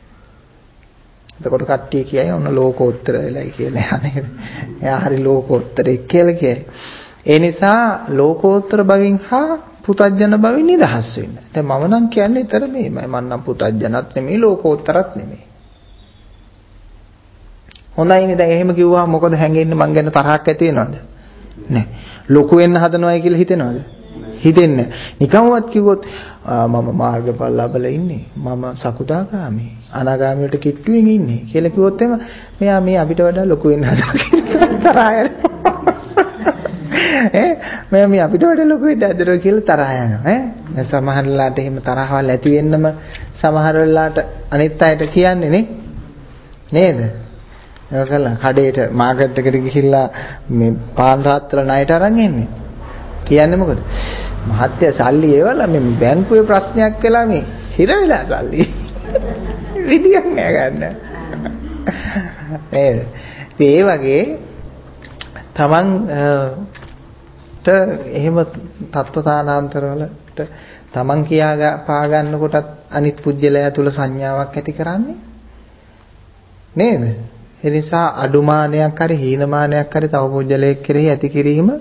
එතකොට කට්ටිය කියයි ඔන්න ලෝකෝත්තර වෙලයි කියලා නේද? එයා හරි ලෝකෝත්තරෙක් කියලා කියයි. ඒ නිසා ලෝකෝත්තර භවෙන් හා පුතඥන භවෙන් නිදහස් වෙන්න. දැන් මම නම් කියන්නේ ඊතර මේමයි. මම නම් පුතඥනත් නෙමෙයි ලෝකෝත්තරත් නෙමෙයි. හොඳයිනේ දැන් එහෙම කිව්වහම මොකද හැංගෙන්නේ මං ගැන තරහක් ඇති වෙනවද? නෑ. ලොකු වෙන්න හදනවයි කියලා හිතෙනවද? හිතෙන්නේ නැහැ. නිකම්වත් කිව්වොත් මම මාර්ගඵල ලැබලා ඉන්නේ. මම සකුදාගාමි. අනාගාමි වලට කිට්ටුවෙන් ඉන්නේ කියලා කිව්වොත් එම මෙයා මේ අපිට වඩා ලොකු වෙන්න හදනවා තරහ යනවා. ඈ මෙයා මේ අපිට වඩා ලොකු වෙන්න හදනවා කියලා තරහ යනවා. ඈ සමහර වෙලාවට එහෙම තරහවල් ඇති වෙන්නම සමහර වෙලාවට අනිත් අයට කියන්නේ නේ. නේද? ඒකල කඩේට මාකට් එකට ගිහිල්ලා මේ පාන් රාත්‍රල ණයට අරන් එන්නේ. කියන්නේ මොකද? මහත්තයා සල්ලි ඒවල මේ බැංකුවේ ප්‍රශ්නයක් වෙලා මේ හිර වෙලා සල්ලි. විදියක් නෑ ගන්න. නේද? ඒ වගේ තමන් ත එහෙම තත්ත්වතානාන්තරවලට තමන් කියා පා ගන්නකොටත් අනිත් පුජ්‍යලයා තුල සංඥාවක් ඇති කරන්නේ නේද? ඒ නිසා අඩුමානයක් හරි හීනමානයක් හරි තව පුජ්‍යලයක් කෙරෙහි ඇති කිරීම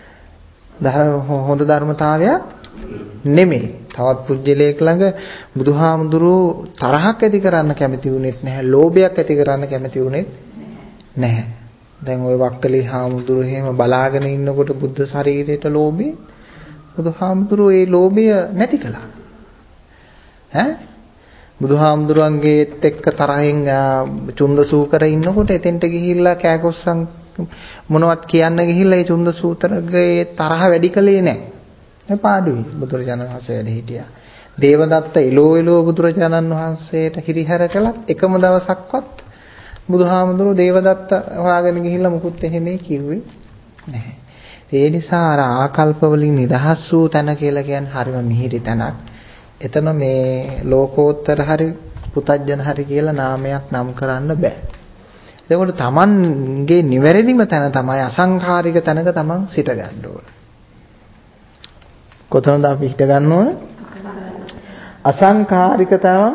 හොඳ ධර්මතාවයක් නෙමෙයි. තවත් පුජ්‍යලයක් ළඟ බුදුහාමුදුරුවෝ තරහක් ඇති කරන්න කැමති වුණෙත් නැහැ. ලෝභයක් ඇති කරන්න කැමති වුණෙත් නැහැ. දැන් ওই වක්කලි හාමුදුරුවෝ එහෙම බලාගෙන ඉන්නකොට බුද්ධ ශරීරයට ලෝභේ බුදුහාමුදුරුවෝ ඒ ලෝභය නැති කළා. ඈ බුදුහාමුදුරුවන්ගේත් එක්ක තරහින් චුන්දසූකර ඉන්නකොට එතෙන්ට ගිහිල්ලා කෑකොස්සන් මොනවත් කියන්න ගිහිල්ලා ඒ චුන්දසූතරගේ තරහ වැඩි කළේ නැහැ. ඒ පාඩුයි බුදුරජාණන් වහන්සේ වැඩ හිටියා. දේවදත්ත එලෝ එලෝ බුදුරජාණන් වහන්සේට හිරිහැර කළත් එකම දවසක්වත් බුදුහාමුදුරුවෝ දේවදත්ත හොයාගෙන ගිහිල්ලා මුකුත් එහෙමේ කිව්වේ නැහැ. ඒ නිසා අර ආකල්ප වලින් නිදහස් වූ තැන කියලා කියන්නේ හරිම මිහිරි තැනක්. එතන මේ ලෝකෝත්තර හරි පුතඥන හරි කියලා නාමයක් නම් කරන්න බෑ. එතකොට තමන්ගේ නිවැරදිම තැන තමයි අසංඛාරික තැනක තමන් සිට ගන්න ඕන. කොතනද අපි හිට ගන්න ඕන? අසංඛාරික තමන්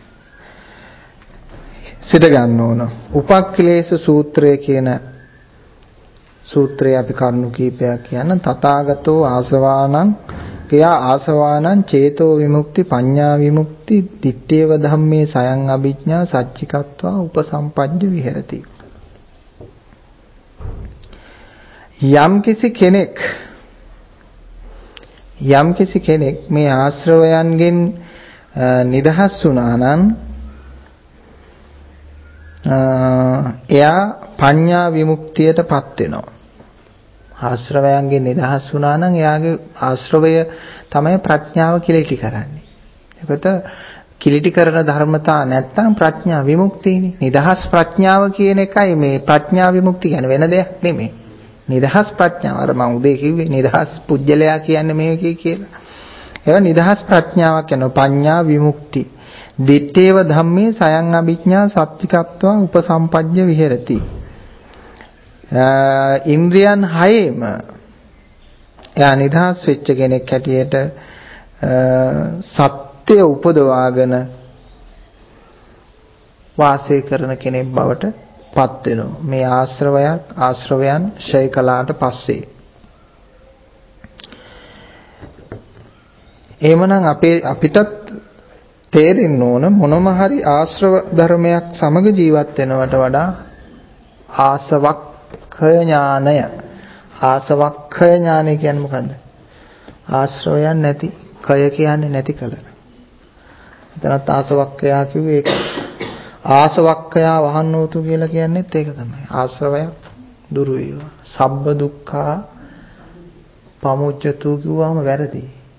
සිට ගන්න ඕන. උපක්ඛිලේශ සූත්‍රය කියන සූත්‍රය අපි කරුණු කීපයක් කියන තථාගතෝ ආසවානං කියා ආසවානං චේතෝ විමුක්ති පඤ්ඤා විමුක්ති දිත්තේව ධම්මේ සයං අභිඥා සච්චිකත්වා උපසම්පජ්ජ විහෙරති. යම් කිසි කෙනෙක් යම් කිසි කෙනෙක් මේ ආශ්‍රවයන්ගෙන් නිදහස් වුණා නම් එයා පඤ්ඤා විමුක්තියටපත් වෙනවා. ආශ්‍රවයන්ගෙන් නිදහස් වුණා නම් එයාගේ ආශ්‍රවය තමයි ප්‍රඥාව කිලිටි කරන්නේ. ඒකට කිලිටි කරන ධර්මතා නැත්තම් ප්‍රඥා විමුක්තියනේ. නිදහස් ප්‍රඥාව කියන එකයි මේ ප්‍රඥා විමුක්තිය කියන්නේ වෙන දෙයක් නෙමෙයි. නිදහස් ප්‍රඥාව අර මම උදේ කිව්වේ නිදහස් පුජ්‍යලයා කියන්නේ මේකේ කියලා. ඒවා නිදහස් ප්‍රඥාවක් කියනවා පඤ්ඤා විමුක්ති. දිත්තේව ධම්මේ සයං අභිඥා සත්‍තිකත්වා උපසම්පජ්ජ විහෙරති. ඉන්ද්‍රියන් හයේම එයා නිදහස් වෙච්ච කෙනෙක් හැටියට සත්‍ය උපදවාගෙන වාසය කරන කෙනෙක් බවට පත් වෙනවා. මේ ආශ්‍රවයන් ආශ්‍රවයන් ඡය කළාට පස්සේ. එහෙමනම් අපේ අපිටත් තේරෙන්න ඕන මොනම හරි ආශ්‍රව ධර්මයක් සමග ජීවත් වෙනවට වඩා ආසවක්ඛය ඥානය ආසවක්ඛය ඥානය කියන්නේ මොකද්ද? ආශ්‍රවයන් නැති කය කියන්නේ නැති කල. එතනත් ආසවක්ඛයා කිව්වේ ඒක. ආසවක්ඛයා වහන්නෝතු කියලා කියන්නේත් ඒක තමයි. ආශ්‍රවයක් දුරු වේවා. සබ්බ දුක්ඛා පමුච්ඡතු කිව්වම වැරදි.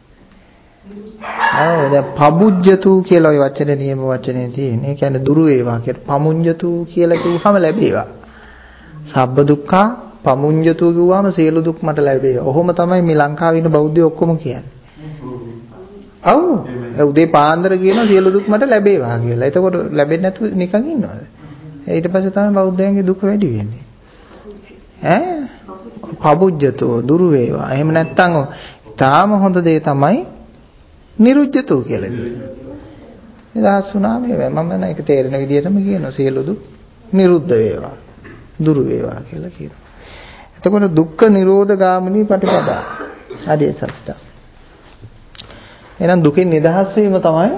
ආ දැන් පමුච්ඡතු කියලා ওই වචනේ නියම වචනේ තියෙන්නේ. ඒ කියන්නේ දුරු වේවා කියලා. පමුඤ්ඤතු කියලා කිව්වම ලැබේවා. සබ්බ දුක්ඛා පමුඤ්ඤතු කිව්වම සියලු දුක් මට ලැබේවා. ඔහොම තමයි මේ ලංකාවේ ඉන්න බෞද්ධයෝ ඔක්කොම කියන්නේ. ඔව්. ඒ උදේ පාන්දර කියනවා සියලු දුක් මට ලැබේවා කියලා. එතකොට ලැබෙන්නේ නැතුව නිකන් ඉන්නවද? ඊට පස්සේ තමයි බෞද්ධයන්ගේ දුක වැඩි වෙන්නේ. ඈ? පබුජ්ජතෝ දුරු වේවා. එහෙම නැත්නම් තාම හොඳ දේ තමයි නිරුජ්ජතෝ කියලා කියනවා. එදාස් වුණා මේ මම නම් ඒක තේරෙන විදිහටම කියනවා සියලු දුක් නිරුද්ධ වේවා. දුරු වේවා කියලා කියනවා. එතකොට දුක්ඛ නිරෝධ ගාමිනී පටිපදා. ආදී සත්‍ය. එහෙනම් දුකින් නිදහස් වීම තමයි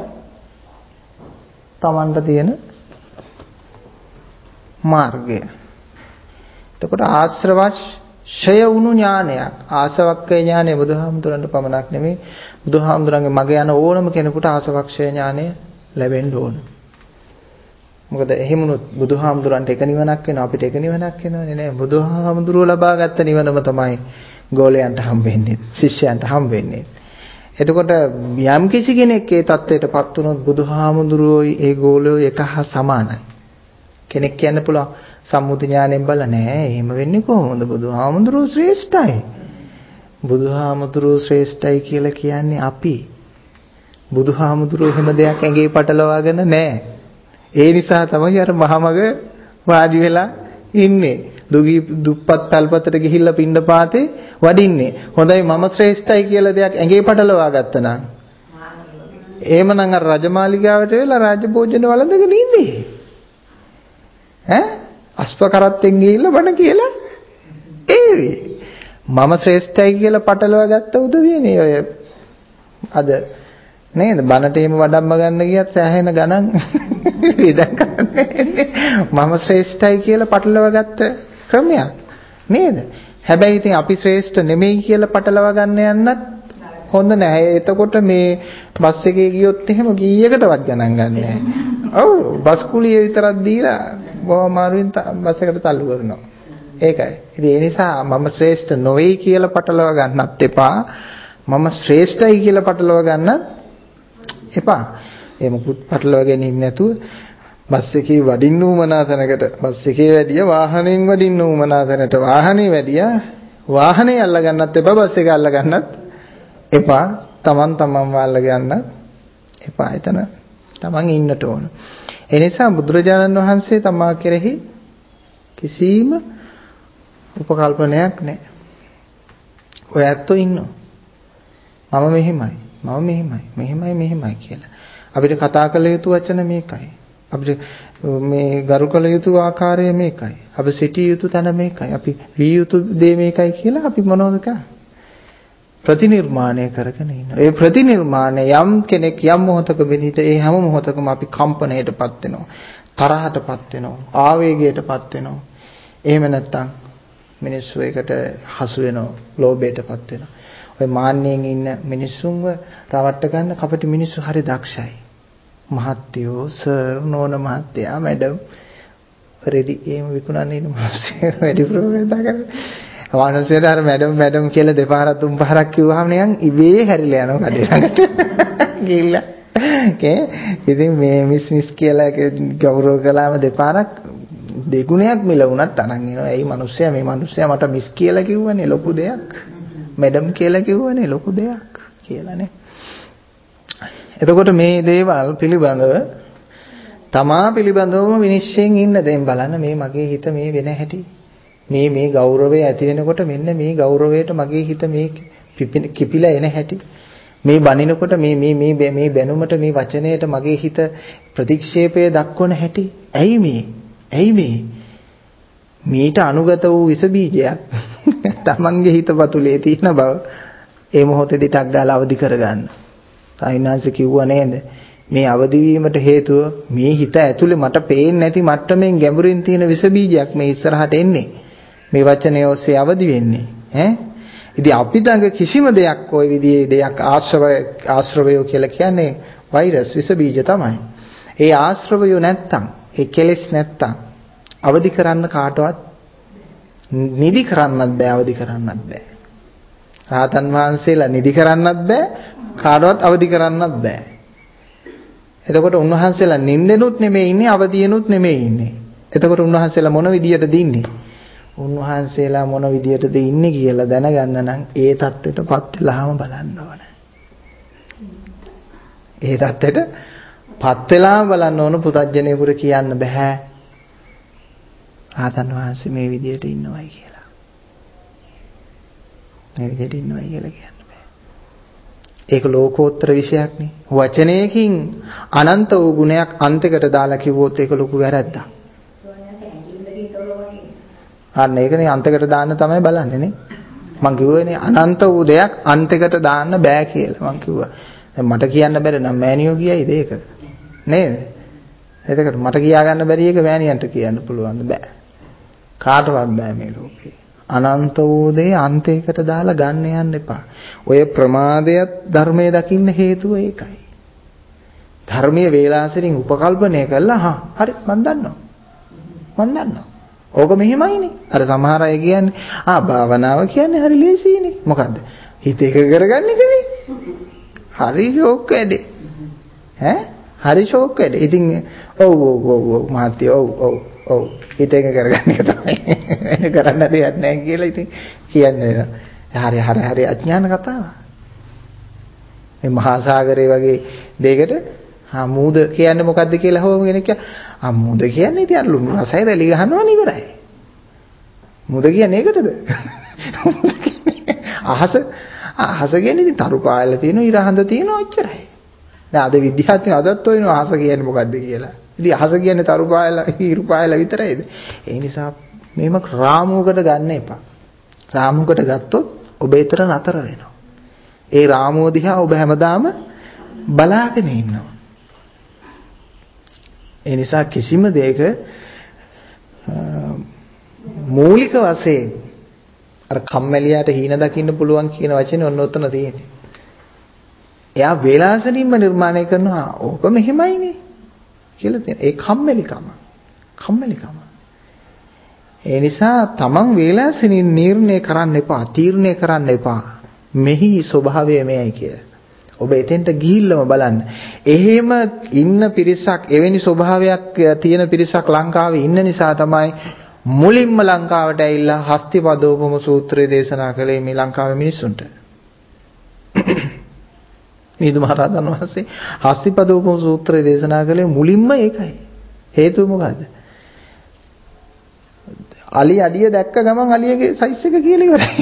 Tamanට තියෙන මාර්ගය. එතකොට ආශ්‍රවක්ෂය වුණු ඥානයක්. ආසවක්ඛය ඥානය බුදුහාමුදුරන්ට පමණක් නෙමෙයි බුදුහාමුදුරන්ගේ මග යන ඕනම කෙනෙකුට ආසවක්ෂය ඥානය ලැබෙන්න ඕන. මොකද එහෙමනොත් බුදුහාමුදුරන්ට එක නිවනක් වෙනවා අපිට එක නිවනක් වෙනවනේ නෑ. බුදුහාමුදුරුව ලබාගත්ත නිවනම තමයි ගෝලයන්ට හම්බෙන්නේ, ශිෂ්‍යයන්ට හම්බෙන්නේ. එතකොට යම් කිසි කෙනෙක් ඒ தත්ත්වයටපත් වුණොත් බුදුහාමුදුරුවෝයි ඒ ගෝලයෝ එක හා සමානයි. කෙනෙක් කියන්න පුළුවන් සම්මුති ඥාණයෙන් බලලා නෑ එහෙම වෙන්නේ කොහොමද? බුදුහාමුදුරුවෝ ශ්‍රේෂ්ඨයි. බුදුහාමුදුරුවෝ ශ්‍රේෂ්ඨයි කියලා කියන්නේ අපි. බුදුහාමුදුරුවෝ හැම දෙයක් ඇඟේ පටලවාගෙන නෑ. ඒ නිසා තමයි අර මහමග වාඩි වෙලා ඉන්නේ. දුගී දුප්පත් තල්පතට ගිහිල්ලා පින්නපාතේ වඩින්නේ. හොඳයි මම ශ්‍රේෂ්ඨයි කියලා දෙයක් ඇඟේ පටලවා ගත්තා නම්. එහෙමනම් අර රජමාලිගාවට වෙලා රාජභෝජන වළඳගෙන ඉන්නේ. ඈ අස්ප කරත්තෙන් ගිහිල්ලා බණ කියලා ඒවි. මම ශ්‍රේෂ්ඨයි කියලා පටලවා ගත්ත උදවියනේ ඔය අද නේද බණට එහෙම වඩම්ම ගන්න ගියත් සෑහෙන ගණන් විදක් කරන්නේ මම ශ්‍රේෂ්ඨයි කියලා පටලවා ගත්ත ක්‍රමයක් නේද? හැබැයි ඉතින් අපි ශ්‍රේෂ්ඨ නෙමෙයි කියලා පටලවා ගන්න යන්නත් හොඳ නැහැ. එතකොට මේ බස් එකේ ගියොත් එහෙම කීයකටවත් ගණන් ගන්න නැහැ. ඔව් බස් කුලිය විතරක් දීලා බොහොම අමාරුවෙන් බස් එකට තල්ලු කරනවා. ඒකයි. ඉතින් ඒ නිසා මම ශ්‍රේෂ්ඨ නොවේ කියලා පටලවා ගන්නත් එපා. මම ශ්‍රේෂ්ඨයි කියලා පටලවා ගන්නත් එපා. ඒ මොකුත් පටලවා ගැනීම නැතුව බස් එකේ වඩින්න උමනා තැනකට බස් එකේ වැඩිය වාහනෙන් වඩින්න උමනා තැනට වාහනේ වැඩිය වාහනේ අල්ල ගන්නත් එපා බස් එක අල්ල ගන්නත් එපා. Taman taman වාල්ල ගන්නත් එපා. එතන Taman ඉන්නට ඕන. ඒ නිසා බුදුරජාණන් වහන්සේ තමා කෙරෙහි කිසිම උපකල්පනයක් නැහැ. ඔය ඇත්තෝ ඉන්නවා. මම මෙහෙමයි, මම මෙහෙමයි, මෙහෙමයි මෙහෙමයි කියලා. අපිට කතා කළ යුතු වචන මේකයි. අපිට මේ ගරු කළ යුතු ආකාරය මේකයි. අපි සිටිය යුතු තැන මේකයි. අපි විය යුතු දේ මේකයි කියලා අපි මොනවද කරන්නේ? ප්‍රතිනිර්මාණය කරගෙන ඉන්නවා. ඒ ප්‍රතිනිර්මාණය යම් කෙනෙක් යම් මොහොතක වෙදිත ඒ හැම මොහොතකම අපි කම්පණයටපත් වෙනවා. තරහටපත් වෙනවා. ආවේගයටපත් වෙනවා. එහෙම නැත්නම් මිනිස්සු එකට හසු වෙනවා. ලෝභයටපත් වෙනවා. ඔය මාන්නයෙන් ඉන්න මිනිස්සුන්ව රවට්ට ගන්න කපටි මිනිස්සු හරි දක්ෂයි. මහත්තයෝ, සර්, නෝන මහත්තයා, මැඩම් රෙදි එහෙම විකුණන්නේ ඉන්න මිනිස්සු වැඩි ප්‍රෝග්‍රෑම් කරනවා. අවනසෙට අර මැඩම් මැඩම් කියලා දෙපාරක් තුන් පාරක් කිව්වහම නිකන් ඉබේ හැරිලා යනවා කඩේ ළඟට. ගිහිල්ලා. කේ ඉතින් මේ මිස් මිස් කියලා ගෞරව කළාම දෙපාරක් දෙගුණයක් මිල වුණත් අනන් එනවා. එයි මිනිස්සයා මේ මිනිස්සයා මට මිස් කියලා කිව්වනේ ලොකු දෙයක්. මැඩම් කියලා කිව්වනේ ලොකු දෙයක් කියලානේ. එතකොට මේ දේවල් පිළිබඳව තමා පිළිබඳවම විනිශ්චයෙන් ඉන්න දැන් බලන්න මේ මගේ හිත මේ වෙන හැටි. මේ මේ ගෞරවය ඇති වෙනකොට මෙන්න මේ ගෞරවයට මගේ හිත මේ කිපිලා එන හැටි. මේ බනිනකොට මේ මේ මේ මේ බැනුමට මේ වචනයට මගේ හිත ප්‍රතික්ෂේපය දක්වන හැටි. ඇයි මේ? ඇයි මේ? මීට අනුගත වූ විස බීජයක් තමන්ගේ හිත පතුලේ තියෙන බව ඒ මොහොතේදී ටක් ගාලා අවදි කරගන්න. සාහිණාංශ කිව්වා නේද? මේ අවදි වීමට හේතුව මේ හිත ඇතුලේ මට පේන්නේ නැති මට්ටමින් ගැඹුරින් තියෙන විස බීජයක් මේ ඉස්සරහට එන්නේ. මේ වචනය ඔස්සේ අවදි වෙන්නේ ඈ ඉතින් අපි ළඟ කිසිම දෙයක් ওই විදිහේ දෙයක් ආශ්‍රවය ආශ්‍රවය කියලා කියන්නේ වෛරස් විස බීජ තමයි. ඒ ආශ්‍රවය නැත්තම් ඒ කෙලෙස් නැත්තම් අවදි කරන්න කාටවත් නිදි කරන්නත් බෑ අවදි කරන්නත් බෑ. රාතන් වහන්සේලා නිදි කරන්නත් බෑ කාටවත් අවදි කරන්නත් බෑ. එතකොට උන්වහන්සේලා නින්දෙනුත් නෙමෙයි ඉන්නේ අවදියෙනුත් නෙමෙයි ඉන්නේ. එතකොට උන්වහන්සේලා මොන විදියටද ඉන්නේ? උන්වහන්සේලා මොන විදියටද ඉන්නේ කියලා දැනගන්න නම් ඒ தත්ත්වයටපත් වෙලාම බලන්න ඕන. ඒ தත්ත්වයටපත් වෙලාම බලන්න ඕන පුතඥයෙකුට කියන්න බෑ. රහතන් වහන්සේ මේ විදියට ඉන්නවයි කියලා. මේ විදියට ඉන්නවයි කියලා කියන්න බෑ. ඒක ලෝකෝත්තර විෂයක් නේ. වචනයකින් අනන්ත වූ ගුණයක් අන්තයකට දාලා කිව්වොත් ඒක ලොකු වැරද්දක්. අන්න ඒකනේ අන්තයකට දාන්න තමයි බලන්නේ නේ. මං කිව්වනේ අනන්ත වූ දෙයක් අන්තයකට දාන්න බෑ කියලා මං කිව්වා. දැන් මට කියන්න බැරි නම් මෑනියෝ කියයිද ඒක? නේද? එතකොට මට කියා ගන්න බැරි එක මෑනියන්ට කියන්න පුළුවන් බෑ. කාටවත් බෑ මේ ලෝකේ. අනන්ත වූ දේ අන්තයකට දාලා ගන්න යන්න එපා. ඔය ප්‍රමාදයට ධර්මයේ දකින්න හේතුව ඒකයි. ධර්මයේ වේලාසරින් උපකල්පනය කළා හා හරි මන් දන්නවා. මන් දන්නවා. ඕක මෙහෙමයිනේ. අර සමහර අය කියන්නේ ආ භාවනාව කියන්නේ හරි ලේසියිනේ. මොකද්ද? හිත එක කරගන්න එකනේ. හරි ෂෝක් වැඩේ. ඈ? හරි ෂෝක් වැඩේ. ඉතින් ඔව් ඔව් ඔව් ඔව් මහත්තයෝ ඔව් ඔව් ඔව් හිත එක කරගන්න එක තමයි. වෙන කරන්න දෙයක් නැහැ කියලා ඉතින් කියන්නේ. හරි හරි හරි අඥාන කතාව. මේ මහා සාගරේ වගේ දෙයකට ආ මූද කියන්නේ මොකද්ද කියලා හොම කෙනෙක් කිය. ආ මූද කියන්නේ ඉතින් අර ලුණු රසයි රැලි ගහනවා ඉවරයි. මූද කියන්නේ ඒකටද? අහස අහස කියන්නේ ඉතින් තරු පායලා තියෙනවා ඉර හඳ තියෙනවා ඔච්චරයි. දැන් අද විද්‍යාඥයෝ අදත් ඔයනවා අහස කියන්නේ මොකද්ද කියලා. ඉතින් අහස කියන්නේ තරු පායලා ඉරු පායලා විතරයිද? ඒ නිසා මේම රාමුවකට ගන්න එපා. රාමුවකට ගත්තොත් ඔබ ඊතර නතර වෙනවා. ඒ රාමුව දිහා ඔබ හැමදාම බලාගෙන ඉන්නවා. ඒ නිසා කිසිම දෙයක මූලික වශයෙන් අර කම්මැලියාට හීන දකින්න පුළුවන් කියන වචනේ ඔන්න ඔතන තියෙන්නේ. එයා වේලාසනින්ම නිර්මාණය කරනවා ඕක මෙහෙමයිනේ කියලා තියෙන. ඒ කම්මැලිකම. කම්මැලිකම. ඒ නිසා තමන් වේලාසනින් නිර්ණය කරන්න එපා, තීරණය කරන්න එපා. මෙහි ස්වභාවය මෙයයි කියලා. ඔබ එතෙන්ට ගිහිල්ලම බලන්න. එහෙම ඉන්න පිරිසක් එවැනි ස්වභාවයක් තියෙන පිරිසක් ලංකාවේ ඉන්න නිසා තමයි මුලින්ම ලංකාවට ඇවිල්ලා හස්තිපදෝපම සූත්‍රය දේශනා කළේ මේ ලංකාවේ මිනිස්සුන්ට. මිහිඳු මහ රහතන් වහන්සේ හස්තිපදෝපම සූත්‍රය දේශනා කළේ මුලින්ම ඒකයි. හේතුව මොකද්ද? අලි අඩිය දැක්ක ගමන් අලියගේ සයිස් එක කියලා ඉවරයි.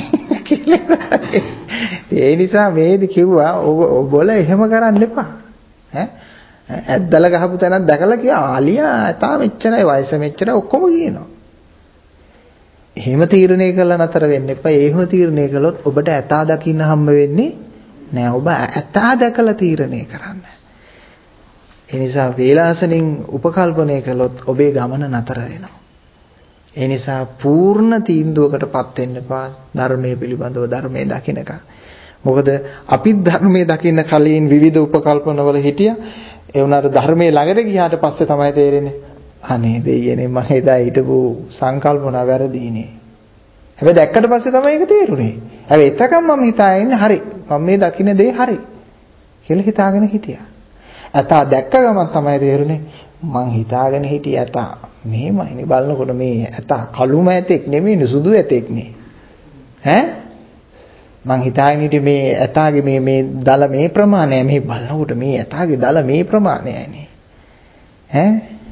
ඒ නිසා මේදි කිව්වා ඔබල එහෙම කරන්න එපා. ඈ ඇද්දල ගහපු තැනක් දැකලා කියා අලියා තා මෙච්චරයි වයස මෙච්චරයි ඔක්කොම කියනවා. එහෙම තීරණය කළා නතර වෙන්න එපා. එහෙම තීරණය කළොත් ඔබට ඇතා දකින්න හම්බ වෙන්නේ නෑ. ඔබ ඇතා දැකලා තීරණය කරන්න. ඒ නිසා වේලාසනින් උපකල්පනය කළොත් ඔබේ ගමන නතර වෙනවා. ඒ නිසා පූර්ණ තීන්දුවකටපත් වෙන්න එපා ධර්මයේ පිළිබඳව ධර්මයේ දකින්නක. මොකද අපි ධර්මයේ දකින්න කලින් විවිධ උපකල්පනවල හිටියා. ඒ වුණාට ධර්මයේ ළඟට ගියාට පස්සේ තමයි තේරෙන්නේ අනේ දෙයියනේ මම එදා හිටපු සංකල්පන වැරදීනේ. හැබැයි දැක්කට පස්සේ තමයි ඒක තේරුනේ. හැබැයි එතකම් මම හිතාගෙන හරි. මම මේ දකින්න දේ හරි කියලා හිතාගෙන හිටියා. ඇතා දැක්ක ගමන් තමයි තේරුනේ මං හිතාගෙන හිටියේ ඇතා මෙහෙමයිනේ බලනකොට මේ ඇතා කළුම ඇතෙක් නෙමෙයි සුදු ඇතෙක් නේ. ඈ මං හිතාගෙන හිටියේ මේ ඇතාගේ මේ මේ දල මේ ප්‍රමාණය මේ බලනකොට මේ ඇතාගේ දල මේ ප්‍රමාණයයිනේ. ඈ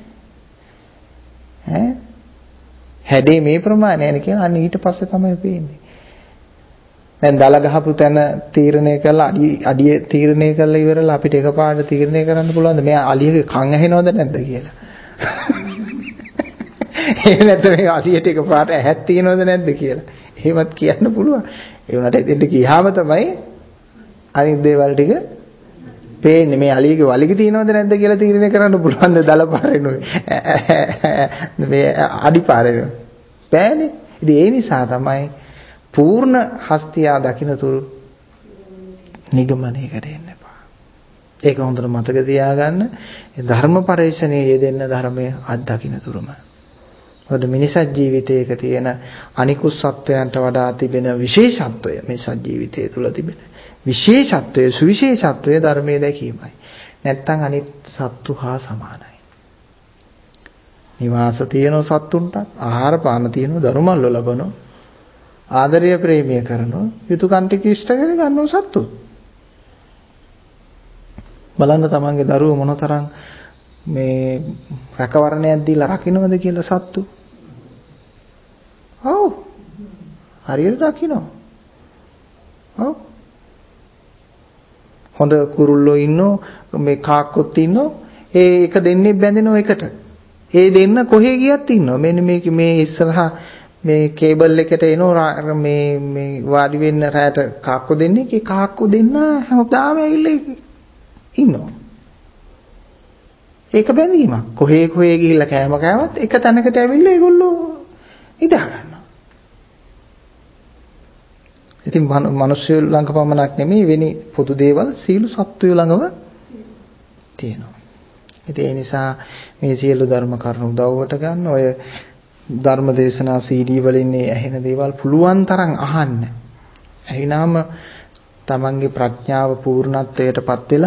ඈ හැඩේ මේ ප්‍රමාණයනේ කියලා අන්න ඊට පස්සේ තමයි පේන්නේ. දැන් දල ගහපු තැන තීරණය කළා අඩිය අඩිය තීරණය කළා ඉවරලා අපිට එකපාරට තීරණය කරන්න පුළුවන්ද මෙයා අලියගේ කන් ඇහෙනවද නැද්ද කියලා. එහෙම නැත්නම් මේ අලියට එකපාරට ඇහක් තියෙනවද නැද්ද කියලා. එහෙමත් කියන්න පුළුවන්. ඒ වුණාට එතෙන්ට ගියාම තමයි අනිත් දේවල් ටික පේන්නේ. මේ අලියගේ වලිග තියෙනවද නැද්ද කියලා තීරණය කරන්න පුළුවන්ද දල පාරේනොයි. මේ අඩි පාරේනොයි. බෑනේ. ඉතින් ඒ නිසා තමයි පූර්ණ හස්තියා දකින්නතුරු නිගමනයකට එන්න එපා. ඒක හොඳට මතක තියාගන්න. ධර්ම පරිශ්‍රණයේ යෙදෙන්න ධර්මයේ අත්දකින්නතුරුම. මොකද මිනිසත් ජීවිතයක තියෙන අනිකුත් සත්වයන්ට වඩා තිබෙන විශේෂත්වය මිනිසත් ජීවිතය තුළ තිබෙන විශේෂත්වය සුවිශේෂත්වය ධර්මයේ දැකීමයි. නැත්තම් අනිත් සත්තු හා සමානයි. නිවාස තියෙන සත්තුන්ට ආහාර පාන තියෙන ධර්මවල ලබනවා. ආදරය ප්‍රේමය කරනවා යුතුයකම් ටික ඉෂ්ට කරගෙන ගන්නව සත්තු. බලන්න තමන්ගේ දරුවෝ මොනතරම් මේ රැකවරණයක් දීලා රකින්නවද කියලා සත්තු. ඔව්. හරියට රකින්න. ඔව්. හොඳ කුරුල්ලෝ ඉන්නෝ මේ කාක්කොත් ඉන්නෝ ඒ එක දෙන්නේ බැඳෙනව එකට. ඒ දෙන්න කොහේ ගියත් ඉන්නවා. මෙන්න මේක මේ ඉස්සරහා මේ කේබල් එකට එනවා මේ මේ වාඩි වෙන්න රැට කාක්කු දෙන්නේ. ඒ කාක්කු දෙන්න හැමදාම ඇවිල්ලා ඉන්නවා. ඒක බැඳීමක්. කොහේ කොහේ ගිහිල්ලා කෑම කෑවත් එක තැනකට ඇවිල්ලා ඒගොල්ලෝ ඉඳා ගන්නවා. ඉතින් මිනිස්සු ළඟ පමණක් නෙමෙයි වෙනි පොදු දේවල් සීල සත්වයෝ ළඟම තියෙනවා. ඉතින් ඒ නිසා මේ සියලු ධර්ම කරුණු උදව්වට ගන්න ඔය ධර්ම දේශනා සී ඩී වලින් ඇහෙන දේවල් පුළුවන් තරම් අහන්න. එහිනාම තමන්ගේ ප්‍රඥාව පූර්ණත්වයටපත් වෙලා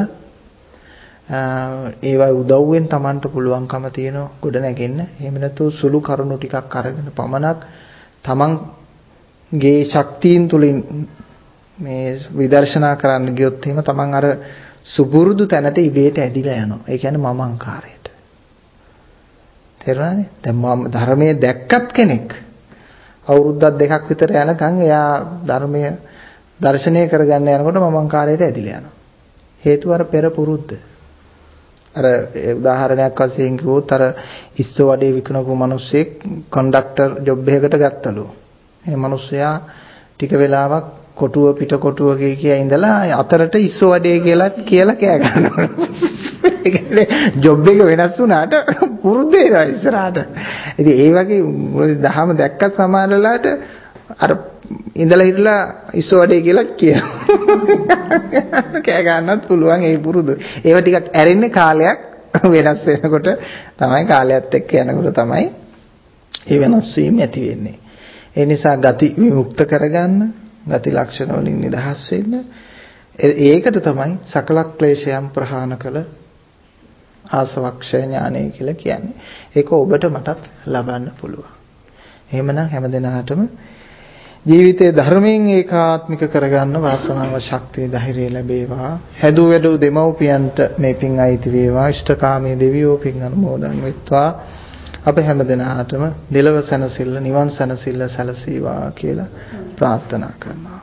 ඒවයි උදව්වෙන් තමන්ට පුළුවන්කම තියෙනවා ගොඩ නැගෙන්න. එහෙම නැතු සුළු කරුණු ටිකක් අරගෙන පමණක් තමන්ගේ ශක්තියින් තුලින් මේ විදර්ශනා කරන්න ගියොත් එහෙම තමන් අර සුපුරුදු තැනට ඉබේට ඇදිලා යනවා. ඒ කියන්නේ මම අංකාරයට. තේරුණානේ? දැන් මම ධර්මයේ දැක්කත් කෙනෙක් අවුරුද්දක් දෙකක් විතර යනකම් එයා ධර්මයේ දර්ශනය කරගන්න යනකොට මම අංකාරයට ඇදිලා යනවා. හේතුව අර පෙර පුරුද්ද. අර උදාහරණයක් වශයෙන් කිව්වොත් අර ඉස්සෝ වඩේ විකුණපු මිනිස්සෙක් කන්ඩක්ටර් ජොබ් එකකට ගත්තලු. මේ මිනිස්සයා ටික වෙලාවක් කොටුව පිට කොටුව කිය ඉඳලා අතරට ඉස්සෝ වඩේ කියලා කියලා කෑ ගන්නවා. ඒ කියන්නේ ජොබ් එක වෙනස් වුණාට පුරුද්ද වෙනවා ඉස්සරහට. ඉතින් ඒ වගේ දහම දැක්කත් සමහර වෙලාවට අර ඉඳලා හිටලා ඉස්සෝ වඩේ කියලා කියනවා. කෑ ගන්නත් පුළුවන් ඒ පුරුදු. ඒව ටිකක් ඇරෙන්නේ කාලයක් වෙනස් වෙනකොට තමයි කාලයත් එක්ක යනකොට තමයි ඒ වෙනස් වීම ඇති වෙන්නේ. ඒ නිසා ගති විමුක්ත කරගන්න ගති ලක්ෂණ වලින් නිදහස් වෙන්න ඒකට තමයි සකල ක්ලේශයන් ප්‍රහාණ කළ ආසවක්ෂය ඥානය කියලා කියන්නේ. ඒක ඔබට මටත් ලබන්න පුළුවන්. එහෙමනම් හැමදෙනාටම ජීවිතයේ ධර්මයෙන් ඒකාත්මික කරගන්න වාසනාව ශක්තිය ධෛර්යය ලැබේවා. හැදු වැඩු දෙමව්පියන්ට මේ පින් අයිති වේවා. ඉෂ්ඨකාමී දෙවියෝ පින් අනුමෝදන් වෙත්වා. අප හැමදෙනාටම දෙලව සැනසෙල්ල නිවන් සැනසෙල්ල සැලසීවා කියලා ප්‍රාර්ථනා කරනවා.